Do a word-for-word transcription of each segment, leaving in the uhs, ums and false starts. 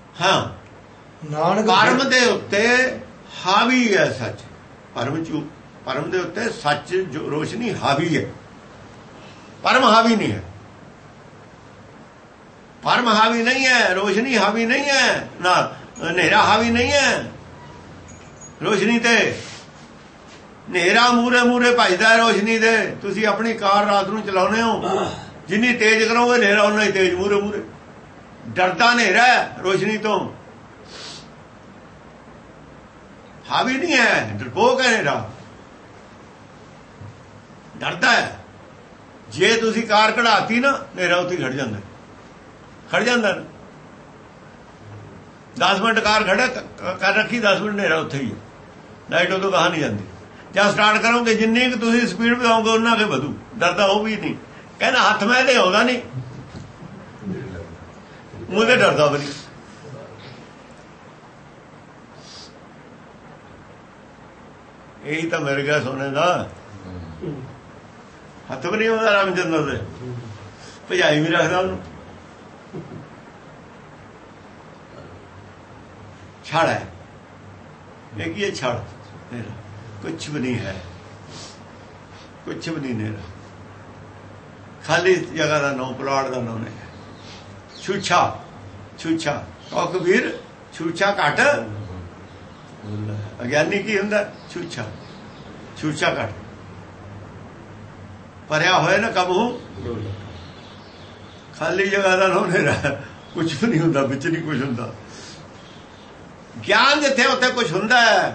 ਹਾਂ ਨਾਨਕ ਪਰਮ ਦੇ ਉੱਤੇ ਹਾਵੀ ਹੈ ਸੱਚ। ਪਰਮ ਚ ਪਰਮ ਦੇ ਉੱਤੇ ਸੱਚ ਜੋ ਰੋਸ਼ਨੀ ਹਾਵੀ ਹੈ, ਪਰਮ ਹਾਵੀ ਨਹੀਂ ਹੈ। ਪਰਮ ਹਾਵੀ ਨਹੀਂ ਹੈ, ਰੋਸ਼ਨੀ ਹਾਵੀ ਨਹੀਂ ਹੈ, ਨਾ ਹਨੇਰਾ ਹਾਵੀ ਨਹੀਂ ਹੈ ਰੋਸ਼ਨੀ ਤੇ। ਹਨੇਰਾ ਮੂਰੇ ਮੂਰੇ ਭਜਦਾ ਰੋਸ਼ਨੀ ਦੇ। ਤੁਸੀਂ ਆਪਣੀ ਕਾਰ ਰਾਤ ਨੂੰ ਚਲਾਉਂਦੇ ਹੋ, ਜਿੰਨੀ ਤੇਜ਼ ਕਰੋਗੇ ਹਨੇਰਾ ਉਨਾ ਹੀ ਤੇਜ਼ ਮੂਰੇ ਮੂਰੇ। ਡਰਦਾ ਹਨੇਰਾ ਰੋਸ਼ਨੀ ਤੋਂ, ਹਾਵੀ ਨਹੀਂ ਹੈ, ਡਰਪੋਕ ਹੈ ਹਨੇਰਾ, ਡਰਦਾ ਹੈ। ਜੇ ਤੁਸੀਂ ਕਾਰ ਕਢਾਤੀ ਨਾ ਹਨੇਰਾ ਉੱਥੇ ਖੜ ਜਾਂਦਾ, ਖੜ ਜਾਂਦਾ ਨਾ। ਦਸ ਮਿੰਟ ਕਾਰ ਖੜਾ ਕਰ ਰੱਖੀ, ਦਸ ਮਿੰਟ ਹਨੇਰਾ ਉੱਥੇ ਹੀ ਹੈ, ਲਾਈਟ ਉਦੋਂ ਕਹਾਂ ਨਹੀਂ ਜਾਂਦੀ। ਜਾਂ ਸਟਾਰਟ ਕਰੋਗੇ ਜਿੰਨੀ ਕੁ ਤੁਸੀਂ ਸਪੀਡ ਵਧਾਓਗੇ ਉਹਨਾਂ ਕੇ ਵਧੂ। ਡਰਦਾ ਉਹ ਵੀ ਨਹੀਂ, ਕਹਿੰਦਾ ਹੱਥ ਮੈਂ ਤੇ ਆਉਂਦਾ ਨਹੀਂ, ਮੂੰਹ ਤੇ ਡਰਦਾ ਵੀ ਨਹੀਂ। ਇਹੀ ਤਾਂ ਮਿਲ ਗਿਆ ਸੋਨੇ ਦਾ। ਹੱਥ ਵੀ ਨਹੀਂ ਆਉਂਦਾ ਰਾਮ ਚੰਦਰ ਦੇ, ਭਜਾਈ ਵੀ ਰੱਖਦਾ ਉਹਨੂੰ। ਛੜ ਹੈ ਇਹ ਕੀ ਹੈ? ਛੜ ਹਨੇਰਾ ਕੁਛ ਵੀ ਨਹੀਂ ਹੈ, ਕੁਛ ਵੀ ਨਹੀਂ ਹਨੇਰਾ। ਖਾਲੀ ਜਗ੍ਹਾ ਦਾ ਨਾਮ, ਪਲਾਟ ਦਾ ਨਾਮ ਹੈ ਛੂਛਾ। ਛੂਛਾ ਕਹੋ ਕਬੀਰ, ਛੂਛਾ ਘੱਟ। ਅਗਿਆਨੀ ਕੀ ਹੁੰਦਾ? ਛੂਛਾ, ਛੂਛਾ ਘੱਟ ਭਰਿਆ ਹੋਇਆ ਨਾ ਕਬਹੂ। ਖਾਲੀ ਜਗ੍ਹਾ ਦਾ ਨਾਮ ਹਨੇਰਾ, ਕੁਛ ਵੀ ਨਹੀਂ ਹੁੰਦਾ, ਵਿੱਚ ਨਹੀਂ ਕੁਛ ਹੁੰਦਾ। ਗਿਆਨ ਜਿੱਥੇ ਉੱਥੇ ਕੁਛ ਹੁੰਦਾ ਹੈ।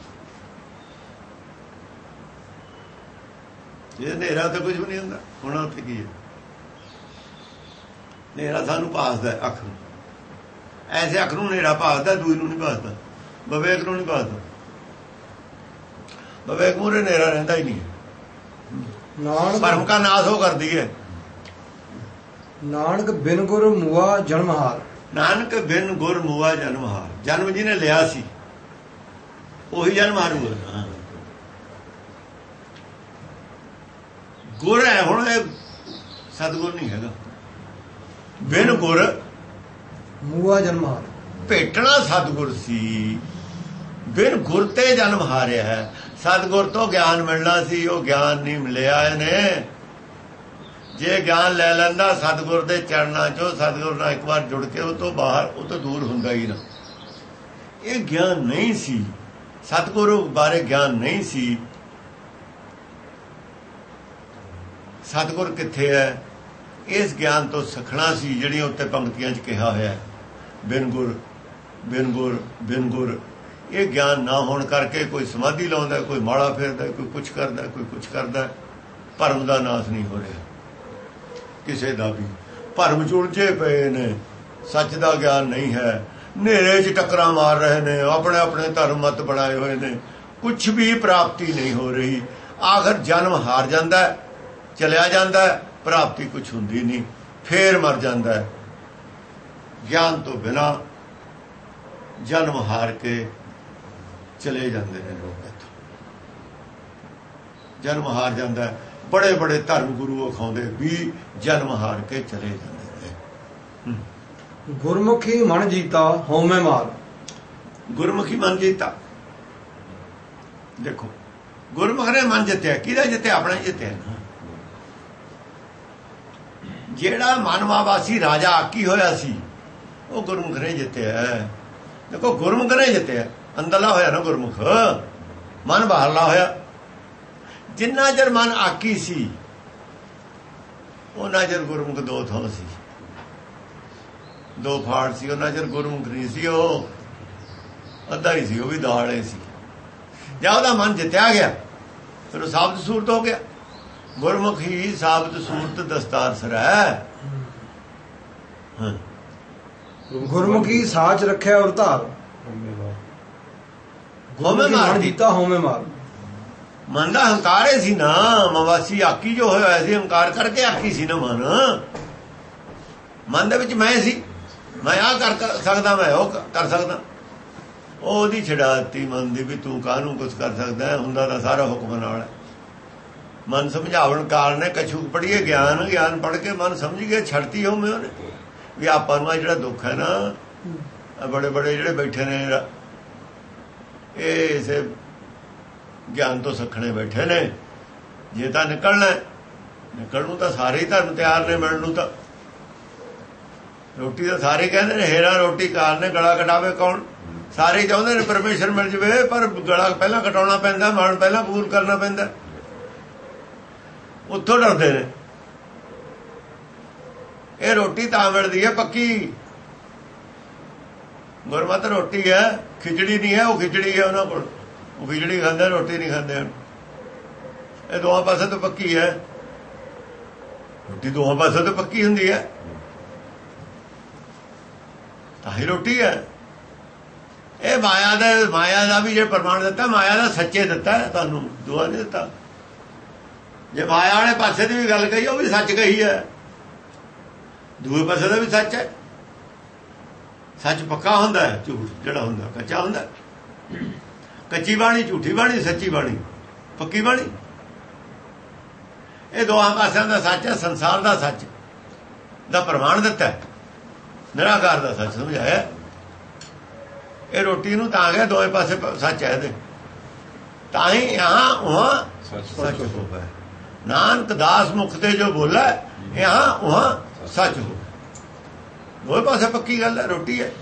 ਜੇ ਹਨੇਰਾ ਤਾਂ ਕੁਝ ਵੀ ਨਹੀਂ ਹੁੰਦਾ, ਹੋਣਾ ਉੱਥੇ ਕੀ ਹੈ? ਹਨੇਰਾ ਸਾਨੂੰ ਭਾਸਦਾ ਅੱਖ ਨੂੰ, ਐਸੇ ਅੱਖ ਨੂੰ ਹਨੇਰਾ ਭਾਸਦਾ, ਦੂਈ ਨੂੰ ਨਹੀਂ ਭਾਸਦਾ, ਵਿਵੇਕ ਨੂੰ ਨਹੀਂ ਭਾਸਦਾ। ਵਿਵੇਕ ਮੂਹਰੇ ਹਨੇਰਾ ਰਹਿੰਦਾ ਹੀ ਨਹੀਂ। ਨਾਨਕ ਭਰਮ ਕਾ ਨਾਸ ਉਹ ਕਰਦੀ ਹੈ। ਨਾਨਕ ਬਿਨ ਗੁਰ ਮੁਆ ਜਨਮ ਹਾਰ। ਨਾਨਕ ਬਿਨ ਗੁਰ ਮੁਆ ਜਨਮ ਹਾਰ। ਜਨਮ ਜਿਹਨੇ ਲਿਆ ਸੀ ਉਹੀ ਜਨਮ ਹਾਰੂਗਾ। ਗੁਰ ਹੈ ਹੁਣ, ਇਹ ਸਤਿਗੁਰ ਨਹੀਂ ਹੈਗਾ। ਬਿਨ ਗੁਰ ਮੁਆ ਜਨਮ ਹਾਰ। ਭੇਟਣਾ ਸਤਿਗੁਰ ਸੀ, ਬਿਨ ਗੁਰ ਤੇ ਜਨਮ ਹਾਰਿਆ ਹੈ। ਸਤਿਗੁਰ ਤੋਂ ਗਿਆਨ ਮਿਲਣਾ ਸੀ, ਉਹ ਗਿਆਨ ਨਹੀਂ ਮਿਲਿਆ ਇਹਨੇ। ਜੇ ਗਿਆਨ ਲੈ ਲੈਂਦਾ ਸਤਿਗੁਰ ਦੇ ਚਰਨਾਂ ਚੋਂ, ਸਤਿਗੁਰ ਨਾਲ ਇੱਕ ਵਾਰ ਜੁੜ ਕੇ ਉਹ ਤੋਂ ਬਾਹਰ, ਉਹ ਤੋਂ ਦੂਰ ਹੁੰਦਾ ਹੀ ਨਾ। ਇਹ ਗਿਆਨ ਨਹੀਂ ਸੀ, ਸਤਿਗੁਰੂ ਬਾਰੇ ਗਿਆਨ ਨਹੀਂ ਸੀ। ਸਤਿਗੁਰ ਕਿੱਥੇ ਹੈ? ਇਸ ਗਿਆਨ ਤੋਂ ਸਿੱਖਣਾ ਸੀ ਜਿਹੜੀਆਂ ਉੱਤੇ ਪੰਕਤੀਆਂ 'ਚ ਕਿਹਾ ਹੋਇਆ ਬਿਨ ਗੁਰ, ਬਿਨ ਗੁਰ, ਬਿਨ ਗੁਰ। ਇਹ ਗਿਆਨ ਨਾ ਹੋਣ ਕਰਕੇ ਕੋਈ ਸਮਾਧੀ ਲਾਉਂਦਾ, ਕੋਈ ਮਾਲਾ ਫੇਰਦਾ, ਕੋਈ ਕੁਛ ਕਰਦਾ, ਕੋਈ ਕੁਛ ਕਰਦਾ। ਭਰਮ ਦਾ ਨਾਸ ਨਹੀਂ ਹੋ ਰਿਹਾ ਕਿਸੇ ਦਾ ਵੀ। ਭਰਮ ਚੁਲਝੇ ਪਏ ਨੇ, ਸੱਚ ਦਾ ਗਿਆਨ ਨਹੀਂ ਹੈ। ਹਨੇਰੇ 'ਚ ਟੱਕਰਾਂ ਮਾਰ ਰਹੇ ਨੇ, ਆਪਣੇ ਆਪਣੇ ਧਰਮ ਮਤ ਬਣਾਏ ਹੋਏ ਨੇ, ਕੁਛ ਵੀ ਪ੍ਰਾਪਤੀ ਨਹੀਂ ਹੋ ਰਹੀ। ਆਖਰ ਜਨਮ ਹਾਰ ਜਾਂਦਾ, ਚਲਿਆ ਜਾਂਦਾ, ਪ੍ਰਾਪਤੀ ਕੁਛ ਹੁੰਦੀ ਨਹੀਂ, ਫੇਰ ਮਰ ਜਾਂਦਾ। ਗਿਆਨ ਤੋਂ ਬਿਨਾਂ ਜਨਮ ਹਾਰ ਕੇ ਚਲੇ ਜਾਂਦੇ ਨੇ ਲੋਕ। ਇੱਥੋਂ ਜਨਮ ਹਾਰ ਜਾਂਦਾ। ਬੜੇ ਬੜੇ ਧਰਮ ਗੁਰੂ ਅਖਾਉਂਦੇ ਵੀ ਜਨਮ ਹਾਰ ਕੇ ਚਲੇ ਜਾਂਦੇ ਨੇ। ਗੁਰਮੁਖੀ ਮਨ ਜੀਤਾ ਹਉਮੈ ਮਾਰ। ਗੁਰਮੁਖੀ ਮਨ ਜੀਤਾ। ਦੇਖੋ ਗੁਰਮੁਖ ਨੇ ਮਨ ਜਿੱਤਿਆ। ਕਿਹਦਾ ਜਿੱਤਿਆ? ਆਪਣਾ ਜਿੱਤਿਆ ਨਾ। ਜਿਹੜਾ ਮਨਵਾਵਾਸੀ ਰਾਜਾ ਆਕੀ ਹੋਇਆ ਸੀ ਉਹ ਗੁਰਮੁਖ ਨੇ ਜਿੱਤਿਆ। ਦੇਖੋ ਗੁਰਮੁਖ ਨੇ ਜਿੱਤਿਆ। ਅੰਦਰਲਾ ਹੋਇਆ ਨਾ ਗੁਰਮੁਖ, ਮਨ ਬਾਹਰਲਾ ਹੋਇਆ। ਜਿੰਨਾ ਚਿਰ ਮਨ ਆਕੀ ਸੀ ਉਹਨਾਂ ਚਿਰ ਗੁਰਮੁਖ ਦੋ ਥਾਂ ਸੀ, ਦੋ ਫਾੜ ਸੀ। ਉਹਨਾਂ ਚਿਰ ਗੁਰਮੁਖ ਨਹੀਂ ਸੀ, ਉਹ ਅੱਧਾ ਹੀ ਸੀ, ਉਹ ਵੀ ਦਾਲੇ ਸੀ। ਜਾਂ ਉਹਦਾ ਮਨ ਜਿੱਤਿਆ ਗਿਆ ਫਿਰ ਉਹ ਸਾਬਤ ਸੂਰਤ ਹੋ ਗਿਆ। ਗੁਰਮੁਖ ਹੀ ਸਾਬਤ ਸੂਰਤ ਦਸਤਾਰ ਸਰੈ। ਗੁਰਮੁਖੀ ਸਾਚ ਰੱਖਿਆ ਔਰ ਧਾਰ। ਹਉਮੈ ਮਾਰ ਦਿੱਤਾ ਹਉਮੈ ਮਾਰ। ਮਨ ਦਾ ਹੰਕਾਰ ਸੀ ਨਾ, ਮਵਾਸੀ ਆਕੀ ਜੋ ਹੋਇਆ ਸੀ, ਹੰਕਾਰ ਕਰਕੇ ਆਕੀ ਸੀ ਨਾ ਮਨ। ਮਨ ਦੇ ਵਿੱਚ ਮੈਂ ਸੀ, ਮੈਂ ਆਹ ਕਰ ਸਕਦਾ, ਮੈਂ ਉਹ ਕਰ ਸਕਦਾ। ਉਹਦੀ ਛਡਾਤੀ ਮਨ ਦੀ ਵੀ ਤੂੰ ਕਾਹਨੂੰ ਕੁਛ ਕਰ ਸਕਦਾ, ਹੁੰਦਾ ਤਾਂ ਸਾਰਾ ਹੁਕਮ ਨਾਲ ਹੈ। ਮਨ ਸਮਝਾਵਣ ਕਾਰਨ ਕਛੂ ਪੜੀਏ ਗਿਆਨ, ਗਿਆਨ ਪੜ੍ਹ ਕੇ ਮਨ ਸਮਝ ਗਿਆ, ਛੱਡਤੀ ਹਉਮੈ ਉਹਨੇ ਵੀ ਆਪਾਂ ਨੂੰ ਆ ਜਿਹੜਾ ਦੁੱਖ ਹੈ ਨਾ ਬੜੇ ਬੜੇ ਜਿਹੜੇ ਬੈਠੇ ਨੇ ਇਹ ਇਸੇ ਗਿਆਨ ਤੋਂ ਸਖਣੇ ਬੈਠੇ ਨੇ। ਜੇ ਤਾਂ ਨਿਕਲਣਾ ਨਿਕਲਣ ਨੂੰ ਤਾਂ ਸਾਰੇ ਹੀ ਧਰਮ ਤਿਆਰ ਨੇ ਮਿਲਣ ਨੂੰ। ਤਾਂ ਰੋਟੀ ਤਾਂ ਸਾਰੇ ਕਹਿੰਦੇ ਨੇ ਹੇਰਾ ਰੋਟੀ ਕਾਰ ਨੇ ਗਲਾ ਕਟਾਵੇ ਕੌਣ। ਸਾਰੇ ਚਾਹੁੰਦੇ ਨੇ ਪਰਮੇਸ਼ਰ ਮਿਲ ਜਵੇ, ਪਰ ਗਲਾ ਪਹਿਲਾਂ ਕਟਾਉਣਾ ਪੈਂਦਾ, ਮਨ ਪਹਿਲਾਂ ਕਬੂਲ ਕਰਨਾ ਪੈਂਦਾ। ਉੱਥੋਂ ਡਰਦੇ ਨੇ। ਇਹ ਰੋਟੀ ਤਾਂ ਮਿਲਦੀ ਹੈ ਪੱਕੀ। ਗੁਰਮਤ ਰੋਟੀ ਹੈ, ਖਿਚੜੀ ਨਹੀਂ ਹੈ। ਉਹ ਖਿਚੜੀ ਹੈ ਉਹਨਾਂ ਕੋਲ, ਉਹ ਖਿਚੜੀ ਖਾਂਦੇ, ਰੋਟੀ ਨਹੀਂ ਖਾਂਦੇ। ਇਹ ਦੋਹਾਂ ਪਾਸੇ ਤੋਂ ਪੱਕੀ ਹੈ ਰੋਟੀ, ਦੋਹਾਂ ਪਾਸੇ ਤੋਂ ਪੱਕੀ ਹੁੰਦੀ ਹੈ ਤਾਂ ਹੀ ਰੋਟੀ ਹੈ। ਇਹ ਮਾਇਆ ਦਾ ਮਾਇਆ ਦਾ ਵੀ ਜੇ ਪ੍ਰਮਾਣ ਦਿੱਤਾ, ਮਾਇਆ ਦਾ ਸੱਚੇ ਦਿੱਤਾ ਤੁਹਾਨੂੰ, ਦੁਆ ਨਹੀਂ ਦਿੱਤਾ। ਜੇ ਮਾਇਆ ਵਾਲੇ ਪਾਸੇ ਦੀ ਵੀ ਗੱਲ ਕਹੀ, ਉਹ ਵੀ ਸੱਚ ਕਹੀ ਹੈ। ਦੂਏ ਪਾਸੇ ਦਾ ਵੀ ਸੱਚ ਹੈ। ਸੱਚ ਪੱਕਾ ਹੁੰਦਾ ਹੈ, ਝੂਠ ਜਿਹੜਾ ਹੁੰਦਾ ਕੱਚਾ ਹੁੰਦਾ। ਕੱਚੀ ਬਾਣੀ ਝੂਠੀ ਬਾਣੀ, ਸੱਚੀ ਬਾਣੀ ਪੱਕੀ ਬਾਣੀ। ਇਹ ਦੋਹਾਂ ਪਾਸਿਆਂ ਦਾ ਸੱਚ ਹੈ। ਸੰਸਾਰ ਦਾ ਸੱਚ ਦਾ ਪ੍ਰਮਾਣ ਦਿੱਤਾ, ਨਿਰਾਕਾਰ ਦਾ ਸੱਚ ਸਮਝਾਇਆ। ਇਹ ਰੋਟੀ ਨੂੰ ਤਾਂ ਗਿਆ ਦੋਵੇਂ ਪਾਸੇ ਸੱਚ ਹੈ ਇਹਦੇ, ਤਾਂ ਹੀ यहाँ वहाँ सच होगा। नानक दास मुख ते जो बोला यहाँ वहाँ सच हो। ਦੋਵੇਂ ਪਾਸੇ ਪੱਕੀ ਗੱਲ ਹੈ, ਰੋਟੀ ਹੈ।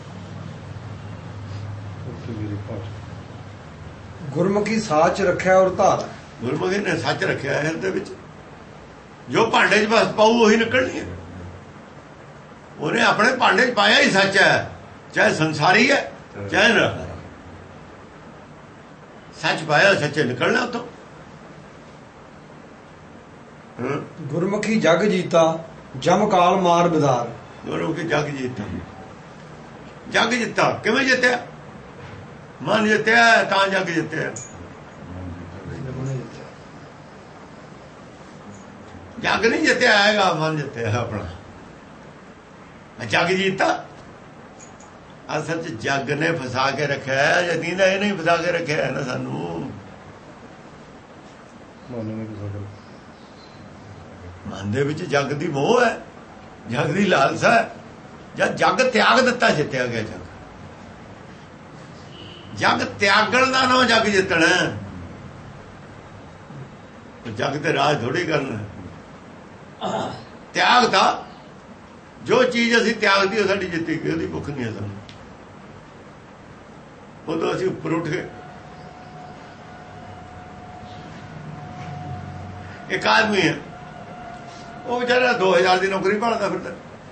ਗੁਰਮੁਖੀ ਸਾਚ ਰੱਖਿਆ ਔਰ ਧਾਰ। ਗੁਰਮੁਖੀ ਨੇ ਸੱਚ ਰੱਖਿਆ ਹਿਰਦੇ ਵਿੱਚ। ਜੋ ਭਾਂਡੇ 'ਚ ਬਸ ਪਾਊ ਉਹੀ ਨਿਕਲਣੀ ਹੈ। ਉਹਨੇ ਆਪਣੇ ਭਾਂਡੇ 'ਚ ਪਾਇਆ ਹੀ ਸੱਚ ਹੈ, ਚਾਹੇ ਸੰਸਾਰੀ ਹੈ ਚਾਹੇ ਨਿਰਾਕਾਰ। ਸੱਚ ਪਾਇਆ ਸੱਚੇ ਨਿਕਲਣਾ ਉੱਥੋਂ। ਗੁਰਮੁਖੀ ਜਗ ਜੀਤਾ ਜਮ ਕਾਲ ਮਾਰ ਬਿਦਾਰ। ਗੁਰਮੁਖੀ ਜਗ ਜੀਤਾ। ਜਗ ਜਿੱਤਾ ਕਿਵੇਂ ਜਿੱਤਿਆ? ਮਨ ਜਿੱਤਿਆ ਤਾਂ ਜਗ ਜਿੱਤਿਆ। ਜਗ ਨਹੀਂ ਜਿੱਤਿਆ ਹੈਗਾ, ਮਨ ਜਿੱਤਿਆ ਆਪਣਾ। ਜਗ ਜੀਤਾ ਅਸਲ 'ਚ ਜਗ ਨੇ ਫਸਾ ਕੇ ਰੱਖਿਆ। ਯਕੀਨ ਇਹ ਨਹੀਂ ਫਸਾ ਕੇ ਰੱਖਿਆ ਨਾ ਸਾਨੂੰ। ਮਨ ਦੇ ਵਿੱਚ ਜਗ ਦੀ ਮੋਹ ਹੈ, ਜਗ ਦੀ ਲਾਲਸਾ ਹੈ। ਜਦ ਜਗ ਤਿਆਗ ਦਿੱਤਾ ਜਿੱਤਿਆ ਗਿਆ ਜਗ। ਜਗ ਤਿਆਗਣ ਦਾ ਨਾਮ ਜਗ ਜਿੱਤਣਾ। ਜਗ ਤੇ ਰਾਜ ਥੋੜੀ ਕਰਨਾ। ਤਿਆਗ ਦਾ ਜੋ ਚੀਜ਼ ਅਸੀਂ ਤਿਆਗਦੀ ਉਹ ਸਾਡੀ ਜਿੱਤੀ ਗਈ, ਉਹਦੀ ਭੁੱਖ ਨਹੀਂ ਹੈ ਸਾਨੂੰ। ਉਦੋਂ ਅਸੀਂ ਉੱਪਰ ਉੱਠ ਗਏ। ਇੱਕ ਆਦਮੀ ਹੈ, ਉਹ ਵਿਚਾਰਾ ਦੋ ਹਜ਼ਾਰ ਦੀ ਨੌਕਰੀ ਭਾਲਦਾ ਫਿਰਦਾ।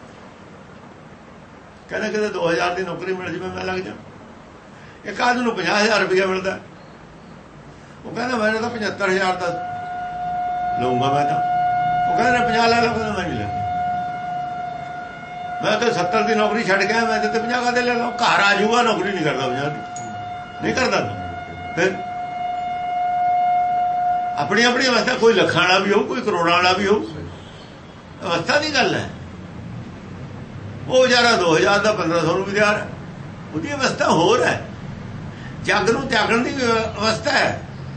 ਕਹਿੰਦਾ ਕਿਤੇ ਦੋ ਹਜ਼ਾਰ ਦੀ ਨੌਕਰੀ ਮਿਲ ਜਾਵੇ ਮੈਂ ਲੱਗ ਜਾ। ਇੱਕ ਆਦਮੀ ਨੂੰ ਪੰਜਾਹ ਹਜ਼ਾਰ ਰੁਪਇਆ ਮਿਲਦਾ। ਉਹ ਕਹਿੰਦਾ ਮੈਨੂੰ ਤਾਂ ਪਝੱਤਰ ਹਜ਼ਾਰ ਦਾ ਲਊਂਗਾ ਮੈਂ ਤਾਂ। ਉਹ ਕਹਿੰਦਾ ਪੰਜਾਹ ਲੈ ਲਓ। ਕਹਿੰਦਾ ਮੈਂ ਨਹੀਂ ਲੈਂਦਾ, ਮੈਂ ਤਾਂ ਸੱਤਰ ਦੀ ਨੌਕਰੀ ਛੱਡ ਕੇ ਮੈਂ ਤੇ ਪੰਜਾਹ ਕਾਹਦੇ ਲੈ ਲਓ। ਘਰ ਆ ਜਾਊਗਾ, ਨੌਕਰੀ ਨਹੀਂ ਕਰਦਾ ਪੰਜਾਹ ਦੀ, ਨਹੀਂ ਕਰਦਾ। ਫਿਰ ਆਪਣੀ ਆਪਣੀ ਅਵਸਥਾ, ਕੋਈ ਲੱਖਾਂ ਵਾਲਾ ਵੀ ਹੋਊ, ਕੋਈ ਕਰੋੜਾਂ ਵਾਲਾ ਵੀ ਹੋਊ। ਅਵਸਥਾ ਦੀ ਗੱਲ ਹੈ। ਉਹ ਵਿਚਾਰਾ ਦੋ ਹਜ਼ਾਰ ਦਾ ਪੰਦਰਾਂ ਸੌ ਨੂੰ ਵੀ ਤਿਆਰ ਹੈ। ਉਹਦੀ ਅਵਸਥਾ ਹੋਰ ਹੈ। ਜਗ ਨੂੰ ਤਿਆਗਣ ਦੀ ਅਵਸਥਾ ਹੈ।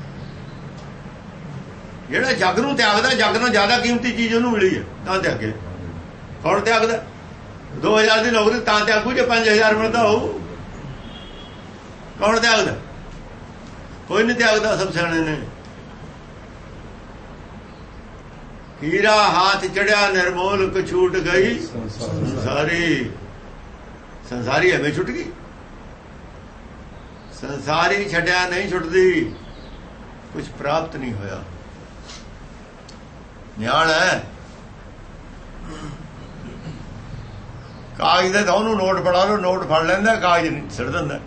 ਜਿਹੜਾ ਜਗ ਨੂੰ ਤਿਆਗਦਾ, ਜਗ ਨੂੰ ਜ਼ਿਆਦਾ ਕੀਮਤੀ ਚੀਜ਼ ਉਹਨੂੰ ਮਿਲੀ ਹੈ ਤਾਂ ਤਿਆਗੇ। ਕੌਣ ਤਿਆਗਦਾ? ਦੋ ਹਜ਼ਾਰ ਦੀ ਨੌਕਰੀ ਤਾਂ ਤਿਆਗੂ ਜੇ ਪੰਜ ਹਜ਼ਾਰ ਮਿਲਦਾ ਹੋਊ। ਕੌਣ ਤਿਆਗਦਾ? ਕੋਈ ਨਹੀਂ ਤਿਆਗਦਾ। ਸਭ ਸਿਆਣੇ ਨੇ। ਹੀਰਾ ਹਾਥ ਚੜਿਆ ਨਿਰਮੋਲ ਕ ਛੂਟ ਗਈ ਸੰਸਾਰੀ। ਸੰਸਾਰੀ ਐਵੇਂ ਛੁੱਟ ਗਈ। ਸੰਸਾਰੀ ਛੱਡਿਆ ਨਹੀਂ ਛੁੱਟਦੀ। ਕੁਝ ਪ੍ਰਾਪਤ ਨਹੀਂ ਹੋਇਆ। ਨਿਆਣ ਹੈ। ਕਾਗਜ਼ ਦੇ ਤਾਂ ਉਹਨੂੰ ਨੋਟ ਫੜਾ ਲਓ, ਨੋਟ ਫੜ ਲੈਂਦਾ, ਕਾਗਜ਼ ਨਹੀਂ ਛੱਡ ਦਿੰਦਾ।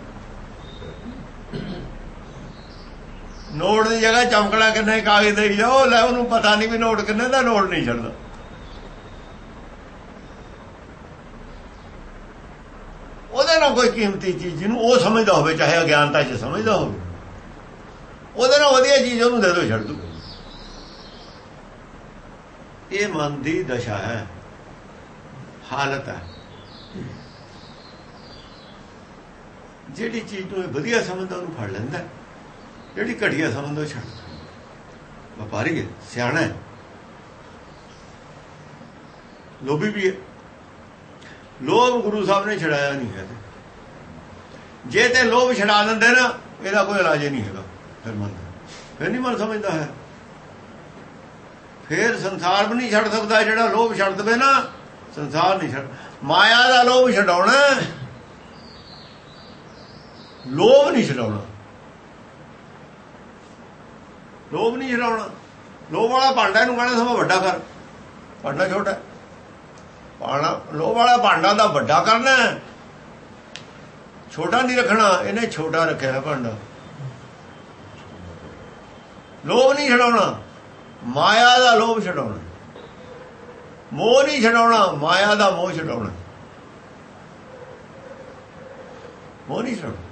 ਨੋਟ ਦੀ ਜਗ੍ਹਾ ਚਮਕਣਾ ਕਿੰਨੇ ਕਾਗਜ਼ ਦੇ ਜਾਓ, ਲੈ ਉਹਨੂੰ ਪਤਾ ਨਹੀਂ ਵੀ ਨੋਟ ਕਿੰਨੇ ਦਾ, ਨੋਟ ਨਹੀਂ ਛੱਡਦਾ। ਉਹਦੇ ਨਾਲ ਕੋਈ ਕੀਮਤੀ ਚੀਜ਼ ਜਿਹਨੂੰ ਉਹ ਸਮਝਦਾ ਹੋਵੇ, ਚਾਹੇ ਅਗਿਆਨਤਾ 'ਚ ਸਮਝਦਾ ਹੋਵੇ, ਉਹਦੇ ਨਾਲ ਵਧੀਆ ਚੀਜ਼ ਉਹਨੂੰ ਦੇ ਦਿਓ, ਛੱਡ ਦੂ। ਇਹ ਮਨ ਦੀ ਦਸ਼ਾ ਹੈ, ਹਾਲਤ ਹੈ। ਜਿਹੜੀ ਚੀਜ਼ ਨੂੰ ਵਧੀਆ ਸਮਝਦਾ ਉਹਨੂੰ ਫੜ ਲੈਂਦਾ, ਜਿਹੜੀ ਘਟੀਆ ਸਮਝਦਾ ਉਹ ਛੱਡਦਾ। ਵਪਾਰੀ ਹੈ, ਸਿਆਣਾ ਹੈ, ਲੋਭੀ ਵੀ ਹੈ। ਲੋਭ ਗੁਰੂ ਸਾਹਿਬ ਨੇ ਛਡਾਇਆ ਨਹੀਂ ਹੈ। ਜੇ ਤੇ ਲੋਭ ਛਡਾ ਦਿੰਦੇ ਨਾ ਇਹਦਾ ਕੋਈ ਇਲਾਜ ਨਹੀਂ ਹੈਗਾ। ਫਿਰ ਮਨ ਫਿਰ ਨਹੀਂ ਮਨ ਸਮਝਦਾ ਹੈ। ਫਿਰ ਸੰਸਾਰ ਵੀ ਨਹੀਂ ਛੱਡ ਸਕਦਾ। ਜਿਹੜਾ ਲੋਭ ਛੱਡ ਦੇਵੇ ਨਾ ਸੰਸਾਰ ਨਹੀਂ ਛੱਡ। ਮਾਇਆ ਦਾ ਲੋਭ ਛਡਾਉਣਾ, ਲੋਭ ਨਹੀਂ ਛਡਾਉਣਾ। ਲੋਭ ਨਹੀਂ ਛਡਾਉਣਾ। ਲੋਭ ਵਾਲਾ ਭਾਂਡਾ ਨੂੰ ਕਹਿਣਾ ਸਮਾਂ ਵੱਡਾ ਕਰ, ਭਾਂਡਾ ਛੋਟਾ। ਭਾਂਡਾ ਲੋਭ ਵਾਲਾ ਭਾਂਡਾ ਦਾ ਵੱਡਾ ਕਰਨਾ, ਛੋਟਾ ਨਹੀਂ ਰੱਖਣਾ। ਇਹਨੇ ਛੋਟਾ ਰੱਖਿਆ ਭਾਂਡਾ। ਲੋਭ ਨਹੀਂ ਛਡਾਉਣਾ, ਮਾਇਆ ਦਾ ਲੋਭ ਛਡਾਉਣਾ। ਮੋਹ ਨਹੀਂ ਛਡਾਉਣਾ, ਮਾਇਆ ਦਾ ਮੋਹ ਛਡਾਉਣਾ। ਮੋਹ ਨਹੀਂ ਛਡਾਉਣਾ।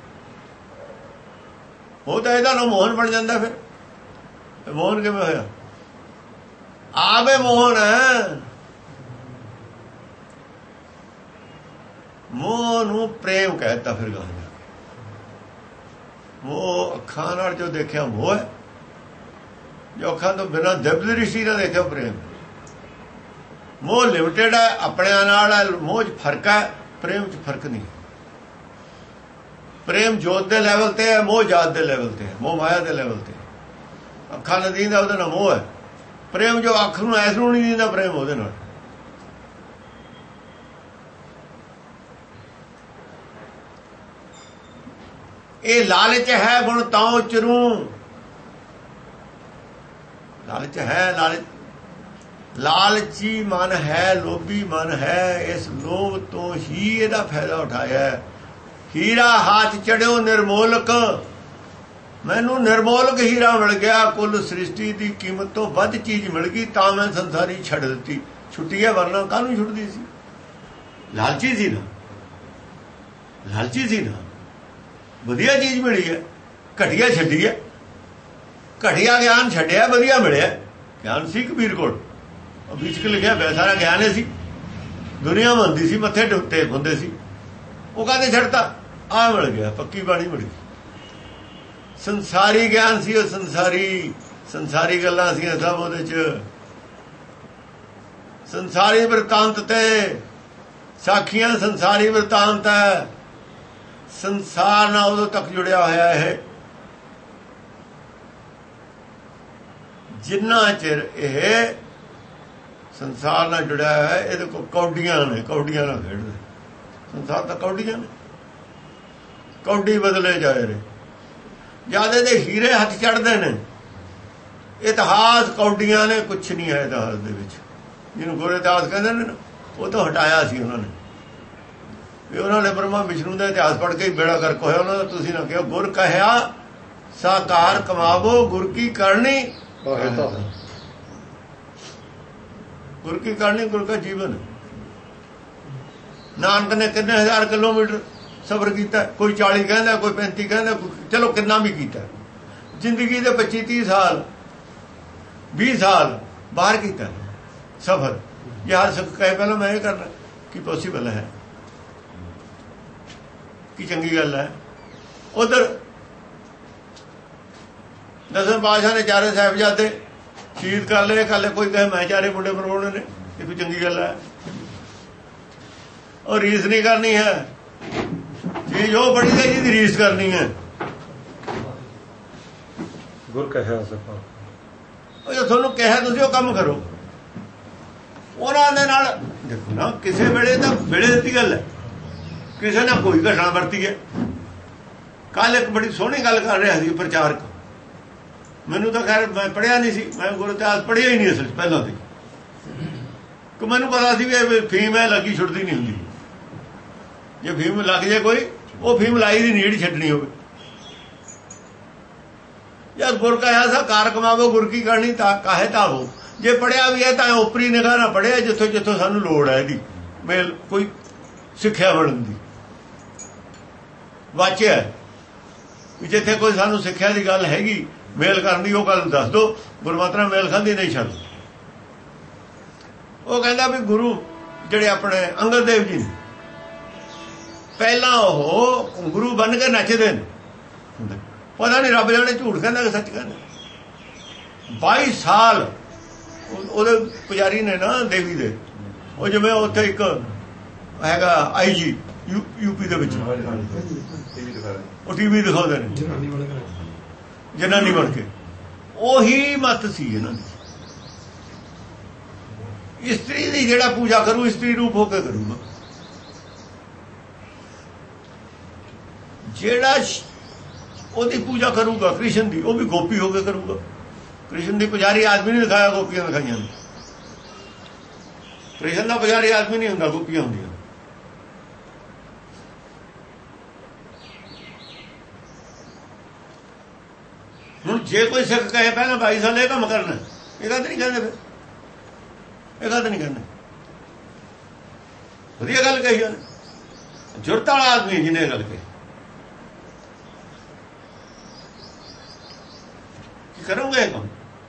ਉਹ ਤਾਂ ਇਹਦਾ ਨੂੰ ਮੋਹਨ ਬਣ ਜਾਂਦਾ। ਫਿਰ ਮੋਹਨ ਕਿਵੇਂ ਹੋਇਆ? ਆਵੇ ਮੋਹਨ ਹੈ। ਮੋਹ ਨੂੰ ਪ੍ਰੇਮ ਕਹਿਤਾ। ਫਿਰ ਗਾ ਮੋਹ ਅੱਖਾਂ ਨਾਲ ਜੋ ਦੇਖਿਆ ਮੋਹ ਹੈ, ਜੋ ਅੱਖਾਂ ਤੋਂ ਬਿਨਾਂ ਦਿਵ ਦ੍ਰਿਸ਼ਟੀ ਨਾਲ ਦੇਖਿਆ ਪ੍ਰੇਮ। ਮੋਹ ਲਿਮਟਿਡ ਹੈ, ਆਪਣਿਆਂ ਨਾਲ। ਮੋਹ 'ਚ ਫਰਕ ਹੈ, ਪ੍ਰੇਮ 'ਚ ਫਰਕ ਨਹੀਂ। ਪ੍ਰੇਮ ਜੋਤ ਦੇ ਲੈਵਲ ਤੇ ਹੈ, ਮੋਹ ਜਾਤ ਦੇ ਲੈਵਲ ਤੇ ਹੈ, ਮੋਹ ਮਾਇਆ ਦੇ ਲੈਵਲ ਤੇ। ਅੱਖਾਂ ਨਾਲ ਦੀਂਦਾ ਉਹਦੇ ਨਾਲ ਮੋਹ ਹੈ। ਪ੍ਰੇਮ ਜੋ ਅੱਖ ਨੂੰ ਐਸ ਨੂੰ ਨਹੀਂ ਦਿੰਦਾ, ਪ੍ਰੇਮ ਉਹਦੇ ਨਾਲ। ਇਹ ਲਾਲਚ ਹੈ ਗੁਣ ਤਾਉ ਚਰੂ। ਲਾਲਚ ਹੈ, ਲਾਲਚ ਲਾਲਚੀ ਮਨ ਹੈ, ਲੋਭੀ ਮਨ ਹੈ। ਇਸ ਲੋਭ ਤੋਂ ਹੀ ਇਹਦਾ ਫਾਇਦਾ ਉਠਾਇਆ। ਹੀਰਾ ਹੱਥ ਚੜਿਓ ਨਿਰਮੋਲਕ, ਮੈਨੂੰ ਨਿਰਮੋਲਕ ਹੀਰਾ ਮਿਲ ਗਿਆ। ਕੁੱਲ ਸ੍ਰਿਸ਼ਟੀ ਦੀ ਕੀਮਤ ਤੋਂ ਵੱਧ ਚੀਜ਼ ਮਿਲ ਗਈ, ਤਾਂ ਮੈਂ ਸੰਸਾਰੀ ਛੱਡ ਦਿੱਤੀ। ਛੁੱਟੀ ਹੈ, ਵਰਨਾ ਕਾਹਨੂੰ ਛੁੱਟਦੀ ਸੀ? ਲਾਲਚੀ ਸੀ ਨਾ, ਲਾਲਚੀ ਸੀ ਨਾ। ਵਧੀਆ ਚੀਜ਼ ਮਿਲੀ ਹੈ, ਘਟੀਆ ਛੱਡੀ ਹੈ। ਘਟੀਆ ਗਿਆਨ ਛੱਡਿਆ, ਵਧੀਆ ਮਿਲਿਆ ਗਿਆਨ ਸੀ ਕਬੀਰ ਕੋਲ। ਉਹ ਵਿੱਚ ਕਿ ਲਿਖਿਆ ਪਿਆ ਸਾਰਾ ਗਿਆਨ ਹੀ ਸੀ। ਦੁਨੀਆ ਮੰਨਦੀ ਸੀ, ਮੱਥੇ ਟੇਕ ਹੁੰਦੇ ਸੀ। ਉਹ ਕਹਿੰਦੇ ਛੱਡਤਾ, ਆ ਮਿਲ ਗਿਆ, ਪੱਕੀ ਬਾਣੀ ਮਿਲੀ। ਸੰਸਾਰੀ ਗਿਆਨ ਸੀ ਉਹ, ਸੰਸਾਰੀ ਸੰਸਾਰੀ ਗੱਲਾਂ ਸੀ ਸਭ ਉਹਦੇ ਚ। ਸੰਸਾਰੀ ਵਰਤਾਂਤ ਤੇ ਸਾਖੀਆਂ, ਸੰਸਾਰੀ ਵਰਤਾਂਤ ਹੈ। ਸੰਸਾਰ ਨਾਲ ਉਦੋਂ ਤੱਕ ਜੁੜਿਆ ਹੋਇਆ ਹੈ ਜਿੰਨਾ ਚਿਰ ਇਹ ਸੰਸਾਰ ਨਾਲ ਜੁੜਿਆ ਹੋਇਆ। ਇਹਦੇ ਕੋਲ ਕੌਡੀਆਂ ਨੇ, ਕੌਡੀਆਂ ਨਾਲ ਖੇਡਦੇ। ਸੰਸਾਰ ਤਾਂ ਕੌਡੀਆਂ ਨੇ, ਕੌਡੀ ਬਦਲੇ ਜਾਏ ਰਹੇ। ਜਦ ਇਹਦੇ ਹੀਰੇ ਹੱਥ ਚੜ੍ਹਦੇ ਨੇ। ਇਤਿਹਾਸ ਕੌਡੀਆਂ ਨੇ, ਕੁਛ ਨਹੀਂ ਹੈ ਇਤਿਹਾਸ ਦੇ ਵਿੱਚ। ਜਿਹਨੂੰ ਗੁਰ ਇਤਿਹਾਸ ਕਹਿੰਦੇ ਨੇ ਨਾ, ਉਹ ਤਾਂ ਹਟਾਇਆ ਸੀ ਉਹਨਾਂ ਨੇ। ਵੀ ਉਹਨਾਂ ਨੇ ਬ੍ਰਹਮਾ ਵਿਸ਼ਨੂੰ ਦਾ ਇਤਿਹਾਸ ਪੜ੍ਹ ਕੇ ਬੇੜਾ ਗਰਕ ਹੋਇਆ ਉਹਨਾਂ ਦਾ। ਤੁਸੀਂ ਨਾ ਕਿਹਾ ਗੁਰ ਕਹਿਆ ਸਾਕਾਰ ਕਮਾਵੋ, ਗੁਰ ਕੀ ਕਰਨੀ। ਗੁਰ ਕੀ ਕਰਨੀ, ਗੁਰ ਦਾ ਜੀਵਨ। ਨਾਨਕ ਨੇ ਕਿੰਨੇ ਹਜ਼ਾਰ ਕਿਲੋਮੀਟਰ ਸਫ਼ਰ ਕੀਤਾ। ਕੋਈ ਚਾਲੀ ਕਹਿੰਦਾ, ਕੋਈ ਪੈਂਤੀ ਕਹਿੰਦਾ, ਚਲੋ ਕਿੰਨਾ ਵੀ ਕੀਤਾ। ਜ਼ਿੰਦਗੀ ਦੇ ਪੱਚੀ ਤੀਹ ਸਾਲ ਵੀਹ ਸਾਲ ਬਾਹਰ ਕੀਤਾ ਸਫ਼ਰ। ਇਹ ਹਰ ਸਿੱਖ ਕਹੇ ਪਹਿਲਾਂ ਮੈਂ ਇਹ ਕਰਨਾ, ਕੀ ਪੋਸੀਬਲ ਹੈ, ਕੀ ਚੰਗੀ ਗੱਲ ਹੈ। ਉਧਰ ਦਸਵੇਂ ਪਾਤਸ਼ਾਹ ਨੇ ਚਾਰੇ ਸਾਹਿਬਜ਼ਾਦੇ ਸ਼ਹੀਦ ਕਰ ਲਏ। ਕੱਲੇ ਕੋਈ ਕਹੇ ਮੈਂ ਚਾਰੇ ਮੁੰਡੇ ਮਰਵਾਉਣੇ ਨੇ, ਇਹ ਕੋਈ ਚੰਗੀ ਗੱਲ ਹੈ। ਉਹ ਰੀਸ ਨਹੀਂ ਕਰਨੀ ਹੈ। ਚੀਜ਼ ਉਹ ਬੜੀ ਹੈ ਜਿਹਦੀ ਰੀਸ ਕਰਨੀ ਹੈ। ਗੁਰ ਕਹਿਆ ਸਪਾ, ਉਹ ਜੋ ਤੁਹਾਨੂੰ ਕਿਹਾ ਤੁਸੀਂ ਉਹ ਕੰਮ ਕਰੋ। ਉਹਨਾਂ ਦੇ ਨਾਲ ਦੇਖੋ ਨਾ, ਕਿਸੇ ਵੇਲੇ ਤਾਂ ਵੇਲੇ ਦੀ ਗੱਲ ਹੈ, ਕਿਸੇ ਨਾਲ ਕੋਈ ਘਟਨਾ ਵਰਤੀ ਹੈ। ਕੱਲ ਇੱਕ ਬੜੀ ਸੋਹਣੀ ਗੱਲ ਕਰ ਰਿਹਾ ਸੀ ਪ੍ਰਚਾਰਕ। ਮੈਨੂੰ ਤਾਂ ਖੈਰ ਮੈਂ ਪੜ੍ਹਿਆ ਨਹੀਂ ਸੀ, ਮੈਂ ਗੁਰੂ ਇਤਿਹਾਸ ਪੜ੍ਹਿਆ ਹੀ ਨਹੀਂ ਅਸਲ ਪਹਿਲਾਂ ਤੇ। ਕਿ ਮੈਨੂੰ ਪਤਾ ਸੀ ਵੀ ਫੀਮ ਹੈ ਲੱਗੀ ਛੁੱਟਦੀ ਨਹੀਂ ਹੁੰਦੀ। ਜੇ ਫੀਮ ਲੱਗ ਜਾਏ ਕੋਈ, ਉਹ ਫੀਮ ਲਾਈ ਦੀ ਨੀੜ ਛੱਡਣੀ ਹੋਵੇ। ਯਾਰ ਗੁਰ ਕਹਿਆ ਸਾ ਕਾਰ ਕਮਾਵੋ, ਗੁਰ ਕੀ ਕਰਨੀ ਤਾਂ ਕਾਹੇ ਤਾਵੋ। ਜੇ ਪੜ੍ਹਿਆ ਵੀ ਹੈ ਤਾਂ ਉਪਰੀ ਨਿਗਾਹ ਨਾਲ ਪੜ੍ਹਿਆ, ਜਿੱਥੋਂ ਜਿੱਥੋਂ ਸਾਨੂੰ ਲੋੜ ਹੈ ਇਹਦੀ ਮੇਲ ਕੋਈ ਸਿੱਖਿਆ ਬਣਨ ਦੀ। ਵਾਚਿਆ ਵੀ ਜਿੱਥੇ ਕੋਈ ਸਾਨੂੰ ਸਿੱਖਿਆ ਦੀ ਗੱਲ ਹੈਗੀ ਮੇਲ ਕਰਨ ਦੀ, ਉਹ ਗੱਲ ਦੱਸ ਦਿਓ। ਗੁਰਮਤਿ ਨਾਲ ਮੇਲ ਖਾਂਦੀ ਨਹੀਂ ਛੱਡ। ਉਹ ਕਹਿੰਦਾ ਵੀ ਗੁਰੂ ਜਿਹੜੇ ਆਪਣੇ ਅੰਗਦ ਦੇਵ ਜੀ ਨੇ, ਪਹਿਲਾਂ ਉਹ ਗੁਰੂ ਬਣ ਕੇ ਨੱਚਦੇ ਨੇ। ਪਤਾ ਨਹੀਂ ਰੱਬ ਜਾਣੇ ਝੂਠ ਕਹਿੰਦਾ ਕਿ ਸੱਚ ਕਹਿੰਦਾ। ਬਾਈ ਸਾਲ ਉਹਦੇ ਪੁਜਾਰੀ ਨੇ ਨਾ ਦੇਵੀ ਦੇ, ਉਹ ਜਿਵੇਂ ਉੱਥੇ ਇੱਕ ਹੈਗਾ ਆਈ ਜੀ ਯੂਪੀ ਦੇ ਵਿੱਚ ਉਹ ਟੀਵੀ ਦਿਖਾਉਂਦੇ ਨੇ ਜਨਾਨੀ ਬਣ ਕੇ। ਉਹੀ ਮਤ ਸੀ ਇਹਨਾਂ ਦੀ। ਇਸਤਰੀ ਦੀ ਜਿਹੜਾ ਪੂਜਾ ਕਰੂ ਇਸਤਰੀ ਰੂਪ ਹੋ ਕੇ ਕਰੂਗਾ, ਜਿਹੜਾ ਉਹਦੀ ਪੂਜਾ ਕਰੂਗਾ ਕ੍ਰਿਸ਼ਨ ਦੀ, ਉਹ ਵੀ ਗੋਪੀ ਹੋ ਕੇ ਕਰੂਗਾ। ਕ੍ਰਿਸ਼ਨ ਦੀ ਪੁਜਾਰੀ ਆਦਮੀ ਨਹੀਂ ਦਿਖਾਇਆ, ਗੋਪੀਆਂ ਦਿਖਾਈਆਂ। ਕ੍ਰਿਸ਼ਨ ਦਾ ਪੁਜਾਰੀ ਆਦਮੀ ਨਹੀਂ ਹੁੰਦਾ, ਗੋਪੀਆਂ ਹੁੰਦੀਆਂ। ਹੁਣ ਜੇ ਕੋਈ ਸਿੱਖ ਕਹੇ ਪਹਿਲਾਂ ਬਾਈ ਸਾਲ ਇਹ ਕੰਮ ਕਰਨਾ, ਇਹ ਗੱਲ ਨਹੀਂ ਕਹਿੰਦੇ, ਫਿਰ ਇਹ ਗੱਲ ਨਹੀਂ ਕਹਿੰਦੇ। ਵਧੀਆ ਗੱਲ ਕਹੀ ਉਹਨੇ, ਜੁਰਤ ਵਾਲਾ ਆਦਮੀ ਜਿਹਨੇ ਗੱਲ ਕਹੀ। ਕੀ ਕਰੋਗੇ ਇਹ ਕੰਮ?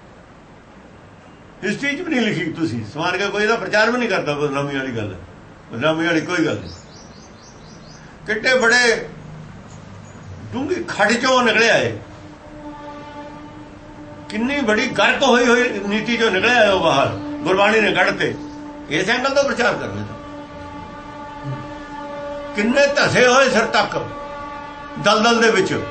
ਹਿਸਟਰੀ 'ਚ ਵੀ ਨਹੀਂ ਲਿਖੀ, ਤੁਸੀਂ ਸਮਾਨ ਕੇ ਕੋਈ ਇਹਦਾ ਪ੍ਰਚਾਰ ਵੀ ਨਹੀਂ ਕਰਦਾ। ਬਦਨਾਮੀ ਵਾਲੀ ਗੱਲ, ਬਦਨਾਮੀ ਵਾਲੀ ਕੋਈ ਗੱਲ ਨਹੀਂ। ਕਿੱਡੇ ਬੜੇ ਡੂੰਘੀ ਖੱਡ ਚੋਂ ਨਿਕਲਿਆ ਏ, ਕਿੰਨੀ ਬੜੀ ਗਰਕ ਹੋਈ ਹੋਈ ਨੀਤੀ ਚੋਂ ਨਿਕਲਿਆ ਉਹ ਬਾਹਰ, ਗੁਰਬਾਣੀ ਨੇ ਕੱਢ ਤੇ ਇਸ ਐਂਗਲ ਤੋਂ ਪ੍ਰਚਾਰ ਕਰ ਲਿਆ। ਕਿੰਨੇ ਧਸੇ ਹੋਏ ਸਿਰ ਤੱਕ ਦਲਦਲ ਦੇ ਵਿੱਚ।